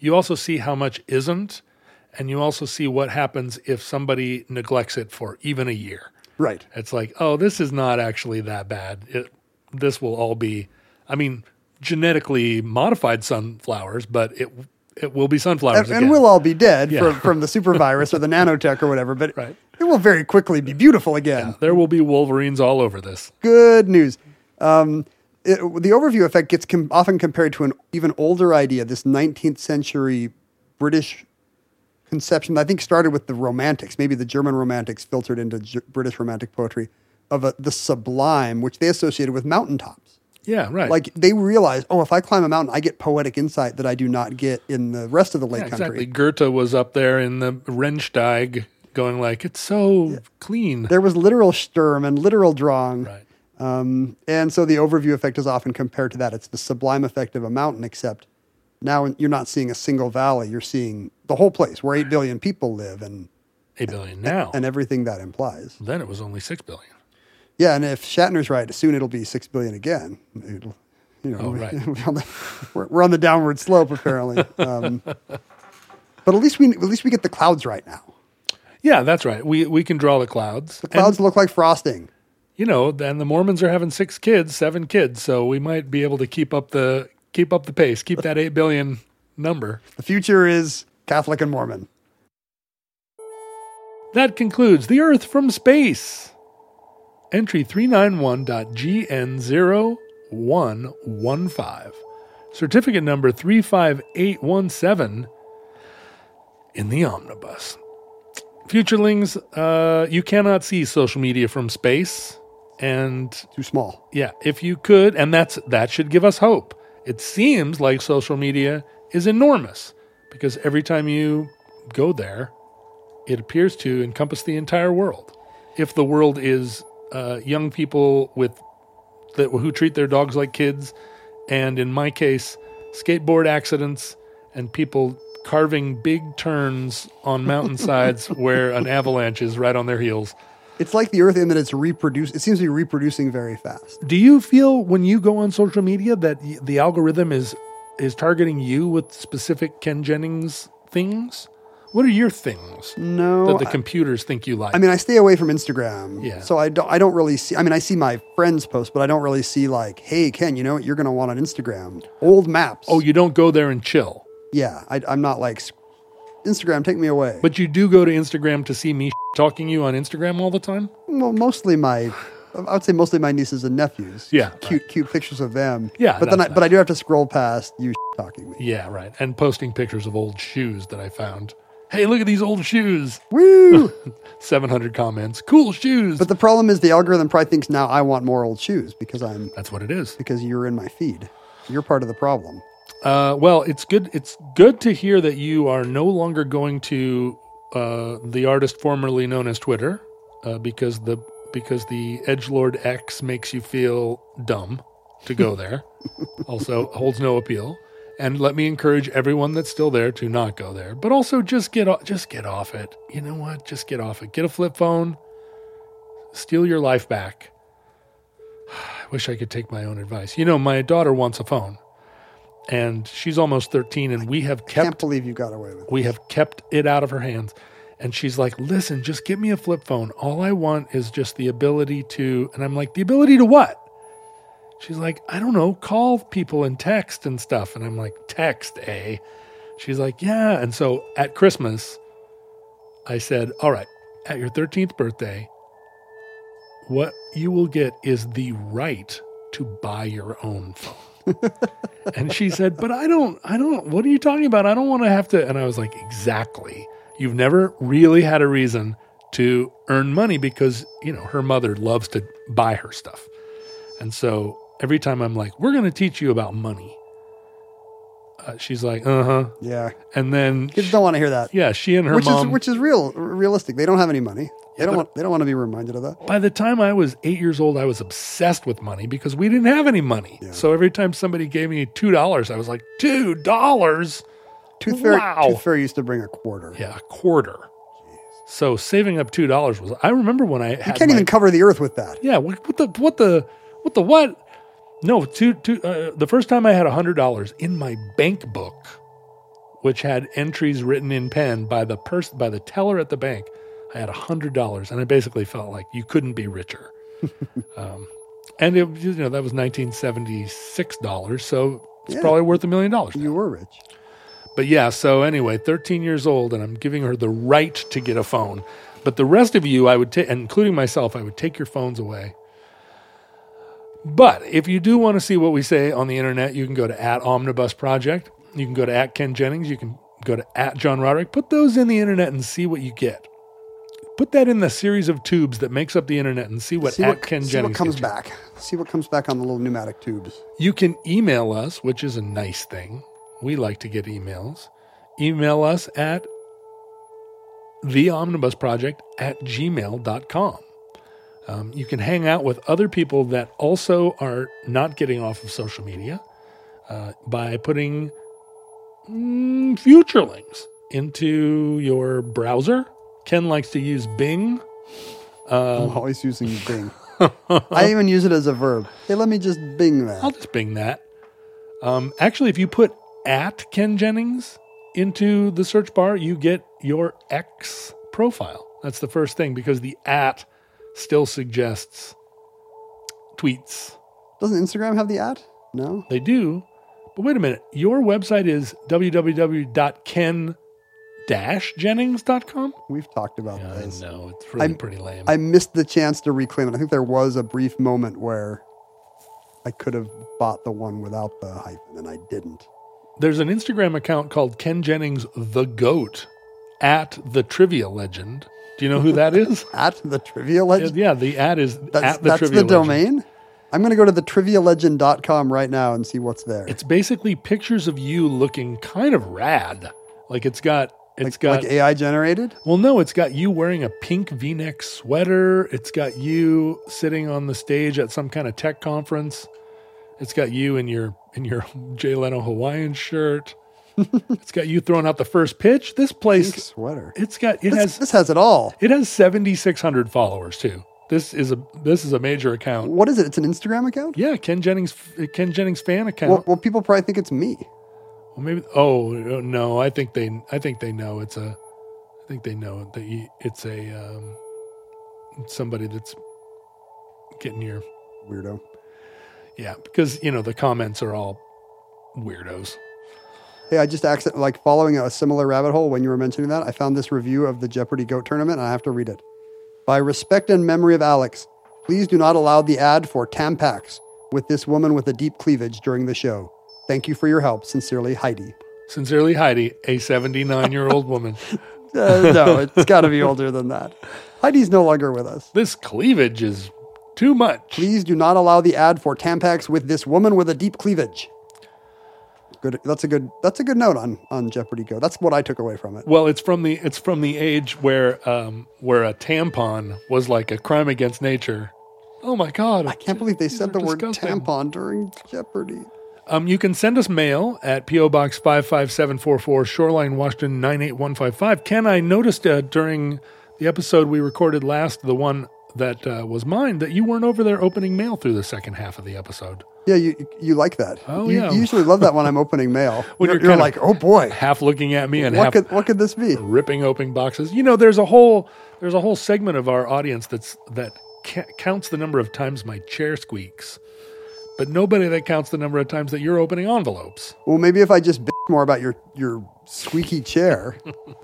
you also see how much isn't, and you also see what happens if somebody neglects it for even a year. Right. It's like, oh, this is not actually that bad. This will all be, genetically modified sunflowers, but it will be sunflowers again. And we'll all be dead from the super virus or the nanotech or whatever, but right. It will very quickly be beautiful again. Yeah, there will be Wolverines all over this. Good news. The overview effect gets often compared to an even older idea, this 19th century British conception that I think started with the Romantics, maybe the German Romantics filtered into British Romantic poetry, of the sublime, which they associated with mountaintops. Yeah, right. Like they realized, if I climb a mountain, I get poetic insight that I do not get in the rest of the lake country. Exactly. Goethe was up there in the Rennsteig going like, it's so clean. There was literal Sturm and literal Drang. Right. And so the overview effect is often compared to that. It's the sublime effect of a mountain, except now you're not seeing a single valley. You're seeing the whole place where 8 billion people live. And 8 billion now. And everything that implies. Then it was only 6 billion. Yeah, and if Shatner's right, soon it'll be 6 billion again. Right. We're on the downward slope apparently. But at least we get the clouds right now. Yeah, that's right. We can draw the clouds. The clouds look like frosting. And the Mormons are having 7 kids, so we might be able to keep up the pace, keep that 8 billion number. The future is Catholic and Mormon. That concludes The Earth from Space. Entry 391.GN0115. Certificate number 35817 in the omnibus. Futurelings, you cannot see social media from space. And too small. Yeah, if you could, and that should give us hope. It seems like social media is enormous because every time you go there, it appears to encompass the entire world. If the world is young people who treat their dogs like kids, and in my case, skateboard accidents and people carving big turns on mountainsides where an avalanche is right on their heels. It's like the Earth in that it seems to be reproducing very fast. Do you feel when you go on social media that the algorithm is targeting you with specific Ken Jennings things? What are your things that the computers think you like? I stay away from Instagram. Yeah. So I don't really see, I see my friends post, but I don't really see like, hey, Ken, you know what you're going to want on Instagram? Old maps. Oh, you don't go there and chill. Yeah. I'm not like, Instagram, take me away. But you do go to Instagram to see me talking you on Instagram all the time? Well, mostly my nieces and nephews. Yeah. Cute pictures of them. Yeah. But I do have to scroll past you talking me. Yeah, right. And posting pictures of old shoes that I found. Hey, look at these old shoes. Woo! 700 comments. Cool shoes. But the problem is the algorithm probably thinks now I want more old shoes because That's what it is. Because you're in my feed. You're part of the problem. Well, it's good. It's good to hear that you are no longer going to the artist formerly known as Twitter, because the edgelord X makes you feel dumb to go there. Also holds no appeal. And let me encourage everyone that's still there to not go there. But also just get off it. You know what? Just get off it. Get a flip phone. Steal your life back. I wish I could take my own advice. My daughter wants a phone. And she's almost 13, and I can't believe you got away with it. We have kept it out of her hands. And she's like, listen, just get me a flip phone. All I want is just the ability to, and I'm like, the ability to what? She's like, I don't know, call people and text and stuff. And I'm like, text, eh? She's like, yeah. And so at Christmas, I said, all right, at your 13th birthday, what you will get is the right to buy your own phone. And she said, but I don't, what are you talking about? I don't want to have to. And I was like, exactly. You've never really had a reason to earn money because, her mother loves to buy her stuff. And so every time I'm like, we're going to teach you about money. She's like, uh-huh. Yeah. And then kids don't want to hear that. Yeah. She and her mom. Which is realistic. They don't have any money. They don't want to be reminded of that. By the time I was 8 years old, I was obsessed with money because we didn't have any money. Yeah. So every time somebody gave me $2, I was like, $2? Tooth Fairy used to bring a quarter. Yeah, a quarter. Jeez. So saving up $2 was. I remember when I had. You can't even cover the earth with that. Yeah. What the? No. The first time I had $100 in my bank book which had entries written in pen by the teller at the bank. I had $100, and I basically felt like you couldn't be richer. And it, that was $1976, so it's probably worth $1 million. You were rich. But yeah, so anyway, 13 years old, and I'm giving her the right to get a phone. But the rest of you, I would take, including myself, I would take your phones away. But if you do want to see what we say on the internet, you can go to @OmnibusProject. You can go to @Ken Jennings. You can go to @John Roderick. Put those in the internet and see what you get. Put that in the series of tubes that makes up the internet and see what @Ken Jennings see what comes back. See what comes back on the little pneumatic tubes. You can email us, which is a nice thing. We like to get emails. Email us at theomnibusproject@gmail.com. You can hang out with other people that also are not getting off of social media by putting future links into your browser. Ken likes to use Bing. I'm always using Bing. I even use it as a verb. Hey, let me just Bing that. I'll just Bing that. Actually, if you put @Ken Jennings into the search bar, you get your X profile. That's the first thing, because the @ still suggests tweets. Doesn't Instagram have the @ No? They do. But wait a minute. Your website is www.ken-jennings.com? We've talked about this. I know. It's really pretty lame. I missed the chance to reclaim it. I think there was a brief moment where I could have bought the one without the hyphen, and I didn't. There's an Instagram account called Ken Jennings the Goat @the Trivia Legend. Do you know who that is? @the Trivia Legend? Yeah, the @ is @the Trivia Legend. That's the domain? I'm going to go to thetrivialegend.com right now and see what's there. It's basically pictures of you looking kind of rad. Like it's got like AI generated? Well, no, it's got you wearing a pink V-neck sweater. It's got you sitting on the stage at some kind of tech conference. It's got you in your Jay Leno Hawaiian shirt. It's got you throwing out the first pitch. This place, pink sweater. This has it all. It has 7,600 followers too. This is a major account. What is it? It's an Instagram account? Yeah, Ken Jennings fan account. Well, people probably think it's me. Well, maybe. Oh no, I think they know it's a. I think they know that it's a somebody that's getting your weirdo. Yeah, because the comments are all weirdos. Hey, I just following a similar rabbit hole when you were mentioning that, I found this review of the Jeopardy Goat Tournament, and I have to read it. By respect and memory of Alex, please do not allow the ad for Tampax with this woman with a deep cleavage during the show. Thank you for your help. Sincerely, Heidi. Sincerely, Heidi, a 79-year-old woman. No, it's got to be older than that. Heidi's no longer with us. This cleavage is too much. Please do not allow the ad for Tampax with this woman with a deep cleavage. Good. That's a good note on Jeopardy Go. That's what I took away from it. Well, it's from the age where a tampon was like a crime against nature. Oh my God! I can't believe they said the word tampon during Jeopardy. You can send us mail at P.O. Box 55744, Shoreline, Washington 98155. Ken, I noticed during the episode we recorded last, the one that was mine, that you weren't over there opening mail through the second half of the episode. Yeah, you like that. Oh, you usually love that when I'm opening mail. When you're like, oh boy, half looking at me and what could this be? Ripping open boxes. There's a whole segment of our audience that counts the number of times my chair squeaks, but nobody that counts the number of times that you're opening envelopes. Well, maybe if I just bitch more about your squeaky chair.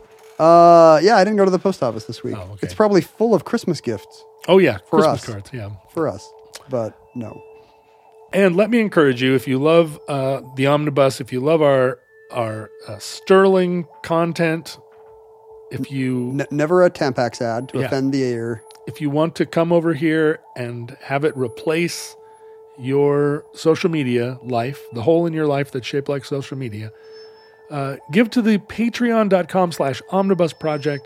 I didn't go to the post office this week. Oh, okay. It's probably full of Christmas gifts. Oh yeah, for Christmas us. Cards. Yeah, for us, but no. And let me encourage you, if you love the Omnibus, if you love our sterling content, if you never a Tampax ad to offend the ear. If you want to come over here and have it replace your social media life, the hole in your life that's shaped like social media, give to the patreon.com/omnibusproject.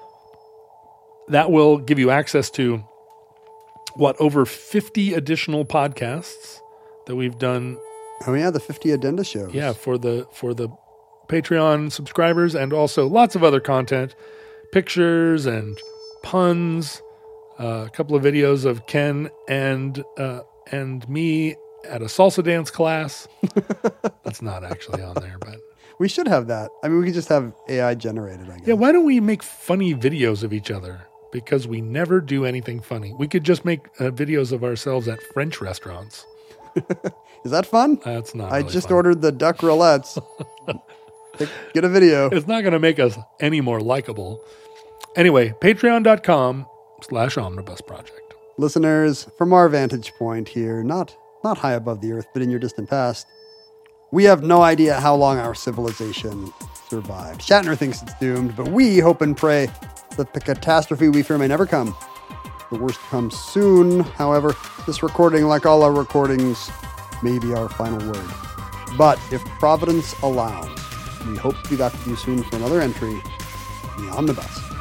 That will give you access to over 50 additional podcasts that we've done. Oh yeah, the 50 addenda shows. Yeah, for the Patreon subscribers, and also lots of other content, pictures and puns, a couple of videos of Ken and me at a salsa dance class. That's not actually on there, but We should have that. I mean, we could just have AI generated, I guess. Yeah, why don't we make funny videos of each other? Because we never do anything funny. We could just make videos of ourselves at French restaurants. Is that fun? That's not. I just ordered the duck roulettes. Get a video. It's not going to make us any more likable. Anyway, patreon.com/Omnibus Project. Listeners, from our vantage point here, not high above the earth, but in your distant past, we have no idea how long our civilization survived. Shatner thinks it's doomed, but we hope and pray that the catastrophe we fear may never come. The worst comes soon. However, this recording, like all our recordings, may be our final word. But if Providence allows, we hope to be back with you soon for another entry in the Omnibus.